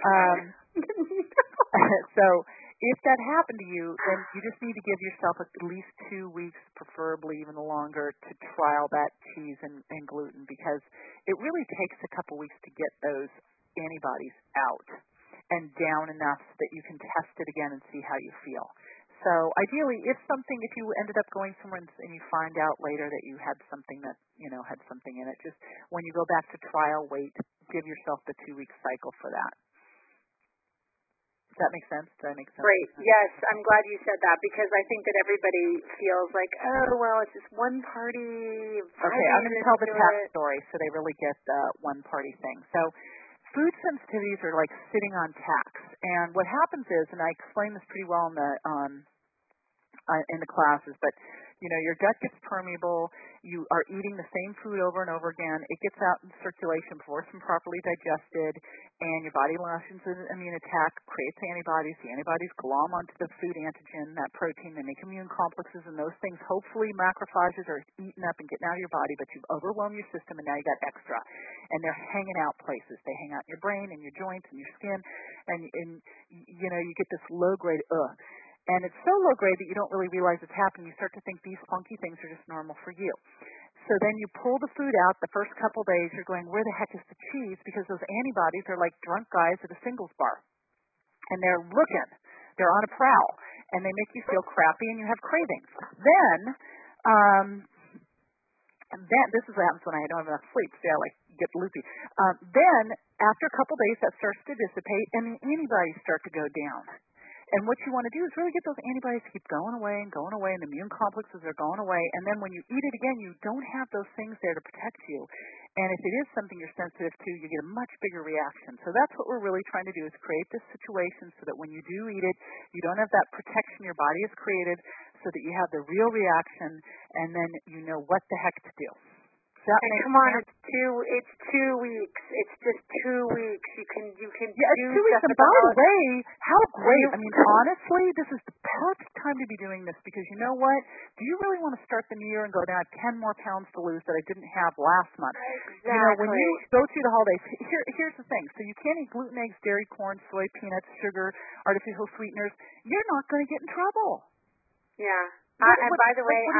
So if that happened to you, then you just need to give yourself at least 2 weeks, preferably even longer, to trial that cheese and gluten, because it really takes a couple weeks to get those antibodies out and down enough so that you can test it again and see how you feel. So ideally, if you ended up going somewhere and you find out later that you had something that, had something in it, just when you go back to trial, give yourself the 2-week cycle for that. Does that make sense? Does that make sense? Great. Yes, I'm glad you said that because I think that everybody feels like, oh, well, it's just one party. Okay, I'm going to tell the tax story so they really get the one party thing. So food sensitivities are like sitting on tax. And what happens is, and I explain this pretty well in the classes, but Your gut gets permeable. You are eating the same food over and over again. It gets out in circulation before it's been properly digested, and your body launches an immune attack, creates antibodies. The antibodies glom onto the food antigen, that protein. They make immune complexes, and those things, hopefully macrophages are eaten up and getting out of your body, but you've overwhelmed your system, and now you got extra. And they're hanging out places. They hang out in your brain and your joints and your skin, and you get this low-grade And it's so low grade that you don't really realize it's happening. You start to think these funky things are just normal for you. So then you pull the food out. The first couple days, you're going, where the heck is the cheese? Because those antibodies are like drunk guys at a singles bar. And they're looking. They're on a prowl. And they make you feel crappy and you have cravings. Then this is what happens when I don't have enough sleep. See, I get loopy. Then, after a couple days, that starts to dissipate, and the antibodies start to go down. And what you want to do is really get those antibodies to keep going away, and the immune complexes are going away. And then when you eat it again, you don't have those things there to protect you. And if it is something you're sensitive to, you get a much bigger reaction. So that's what we're really trying to do, is create this situation so that when you do eat it, you don't have that protection your body has created, so that you have the real reaction, and then you know what the heck to do. And come on, it's 2 weeks. It's just 2 weeks. You can do 2 weeks. And by the way, how great! I mean, honestly, this is the perfect time to be doing this, because you know what? Do you really want to start the new year and go down 10 more pounds to lose that I didn't have last month? Exactly. When you go through the holidays, here's the thing. So you can't eat gluten, eggs, dairy, corn, soy, peanuts, sugar, artificial sweeteners. You're not going to get in trouble. Yeah. And by the way,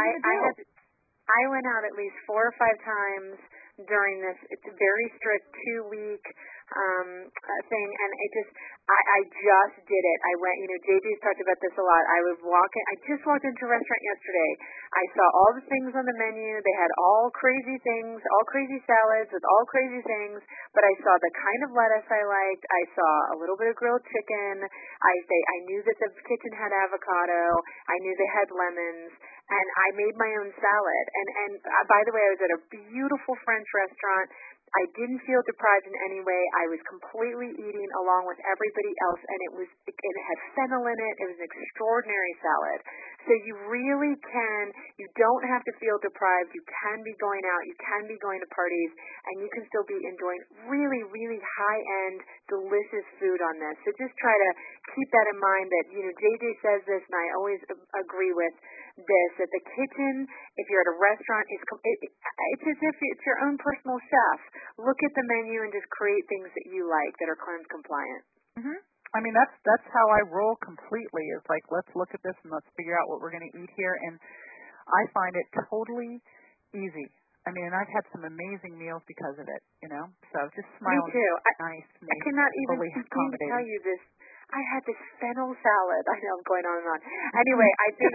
I went out at least 4 or 5 times during this. It's a very strict 2-week thing, and I just did it. I went. JJ's talked about this a lot. I just walked into a restaurant yesterday. I saw all the things on the menu. They had all crazy things, all crazy salads with all crazy things. But I saw the kind of lettuce I liked. I saw a little bit of grilled chicken. I knew that the kitchen had avocado. I knew they had lemons. And I made my own salad. And by the way, I was at a beautiful French restaurant. I didn't feel deprived in any way. I was completely eating along with everybody else, and it had fennel in it. It was an extraordinary salad. So you really can. You don't have to feel deprived. You can be going out. You can be going to parties, and you can still be enjoying really, really high-end, delicious food on this. So just try to keep that in mind. That JJ says this, and I always agree with this. That the kitchen, if you're at a restaurant, it's as if it's your own personal chef. Look at the menu and just create things that you like that are cleanse compliant. Mm-hmm. I mean, that's how I roll completely. It's like, let's look at this and let's figure out what we're going to eat here. And I find it totally easy. I mean, I've had some amazing meals because of it, So just smile. Me too. Nice. I cannot even begin to tell you this. I had this fennel salad. I know I'm going on and on. Anyway, I think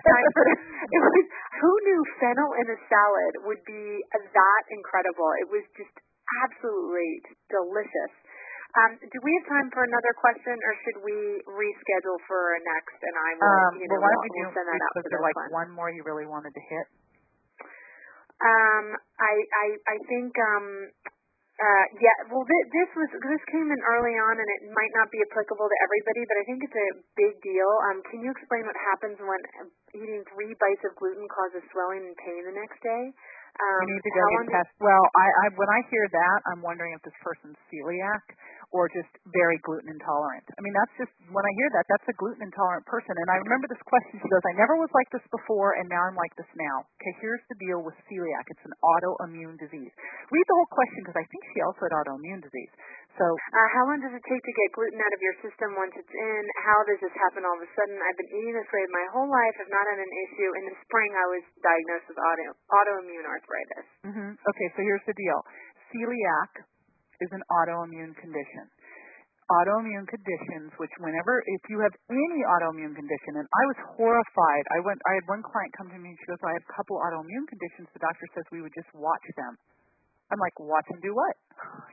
who knew fennel in a salad would be that incredible? It was just absolutely delicious. Do we have time for another question, or should we reschedule for a next? And I will, we'll send that out for this one. One more you really wanted to hit? I think. This came in early on, and it might not be applicable to everybody, but I think it's a big deal. Can you explain what happens when eating 3 bites of gluten causes swelling and pain the next day? You need to go get tested. Well, when I hear that, I'm wondering if this person's celiac or just very gluten intolerant. I mean, that's just, when I hear that, that's a gluten intolerant person. And I remember this question. She goes, I never was like this before, and now I'm like this now. Okay, here's the deal with celiac. It's an autoimmune disease. Read the whole question, because I think she also had autoimmune disease. So, how long does it take to get gluten out of your system once it's in? How does this happen all of a sudden? I've been eating this way my whole life. I've not had an issue. In the spring, I was diagnosed with autoimmune arthritis. Mm-hmm. Okay, so here's the deal. Celiac is an autoimmune condition. Autoimmune conditions, if you have any autoimmune condition, and I was horrified. I had one client come to me and she goes, I have a couple autoimmune conditions. The doctor says we would just watch them. I'm like, watch them do what?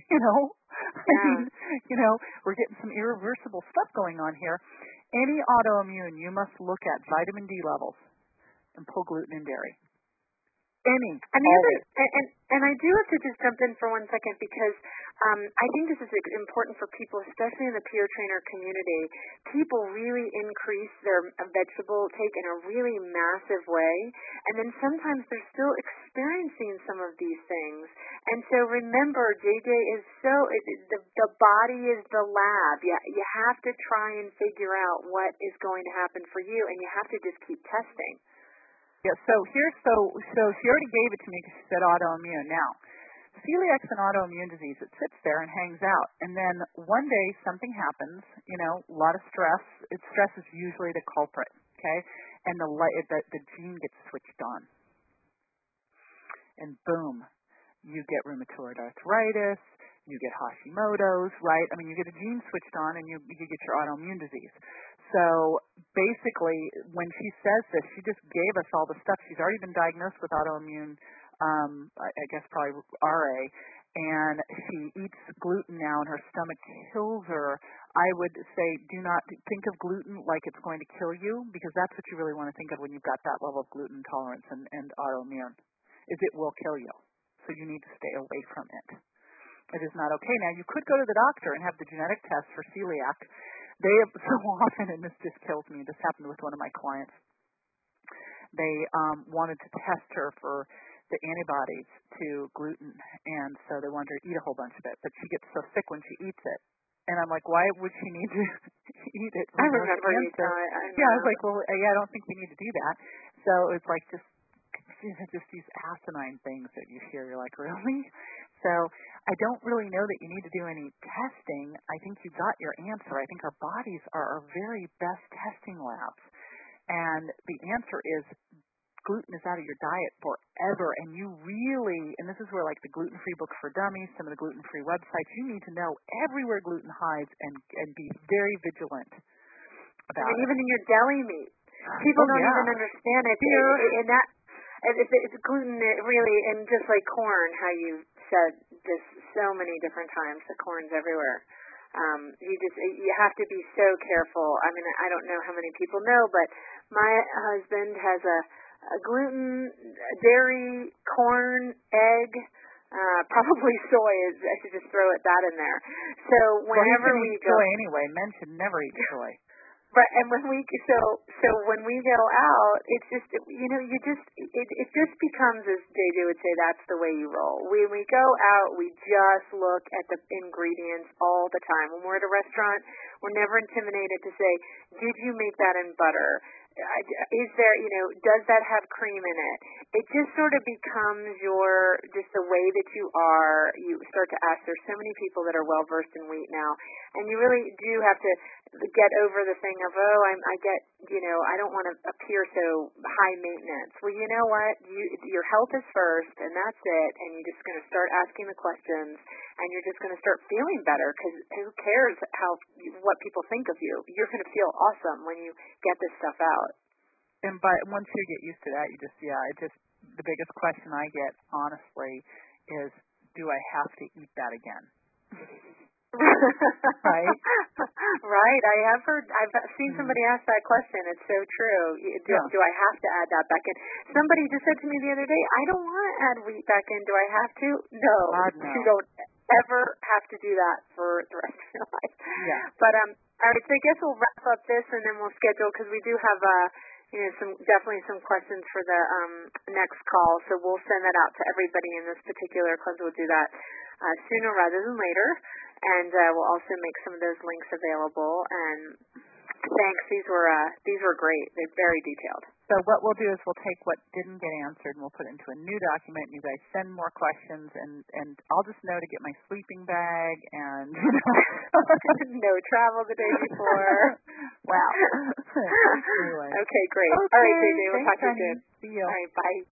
We're getting some irreversible stuff going on here. Any autoimmune, you must look at vitamin D levels and pull gluten and dairy. And I do have to just jump in for 1 second, because I think this is important for people, especially in the peer trainer community. People really increase their vegetable take in a really massive way, and then sometimes they're still experiencing some of these things. And so remember, JJ is the body is the lab. You have to try and figure out what is going to happen for you, and you have to just keep testing. Yeah, so she already gave it to me because she said autoimmune. Now, celiac is an autoimmune disease. It sits there and hangs out, and then one day something happens. A lot of stress. Stress is usually the culprit. Okay, and the gene gets switched on, and boom, you get rheumatoid arthritis. You get Hashimoto's, right? I mean, you get a gene switched on, and you get your autoimmune disease. So basically, when she says this, she just gave us all the stuff. She's already been diagnosed with autoimmune, I guess probably RA, and she eats gluten now, and her stomach kills her. I would say do not think of gluten like it's going to kill you, because that's what you really want to think of when you've got that level of gluten intolerance and autoimmune, is it will kill you. So you need to stay away from it. It is not okay. Now, you could go to the doctor and have the genetic test for celiac. They have so often, and this just kills me, this happened with one of my clients. They wanted to test her for the antibodies to gluten, and so they wanted her to eat a whole bunch of it. But she gets so sick when she eats it. And I'm like, why would she need to eat it? I remember you telling me. Yeah, I was like, well, I don't think we need to do that. So it's like just these asinine things that you hear. You're like, really? So I don't really know that you need to do any testing. I think you got your answer. I think our bodies are our very best testing labs. And the answer is gluten is out of your diet forever. And you really, and this is where like the Gluten-Free Book for Dummies, some of the gluten-free websites, you need to know everywhere gluten hides and be very vigilant about it. Even in your deli meat. People don't even understand it. And that, it's gluten really, and just like corn, how you said this so many different times, the corn's everywhere. You have to be so careful. I mean, I don't know how many people know, but my husband has a gluten, dairy, corn, egg, probably soy. I should just throw that in there. So whenever we go, soy anyway, men should never eat soy. Right, and when we go out, it's just it just becomes, as JJ would say, that's the way you roll. When we go out, we just look at the ingredients all the time. When we're at a restaurant, we're never intimidated to say, "Did you make that in butter? Is there, does that have cream in it?" It just sort of becomes just the way that you are. You start to ask. There's so many people that are well versed in wheat now, and you really do have to get over the thing of, I don't want to appear so high maintenance. Well, you know what? Your health is first, and that's it. And you're just going to start asking the questions, and you're just going to start feeling better, because who cares what people think of you? You're going to feel awesome when you get this stuff out. And once you get used to that, the biggest question I get, honestly, is, do I have to eat that again? Right? Right. I've seen somebody ask that question. It's so true. Do I have to add that back in? Somebody just said to me the other day, I don't want to add wheat back in. Do I have to? No. God, no. You don't ever have to do that for the rest of your life. Yeah. But all right, so I guess we'll wrap up this, and then we'll schedule, because we do have definitely some questions for the next call. So we'll send that out to everybody in this particular class. We'll do that sooner rather than later, and we'll also make some of those links available. And thanks. These were great. They're very detailed. So what we'll do is we'll take what didn't get answered and we'll put it into a new document, and you guys send more questions, and I'll just know to get my sleeping bag and no travel the day before. Wow. Anyway. Okay, great. Okay, all right, JJ, we'll talk to you soon. See you. All right, bye.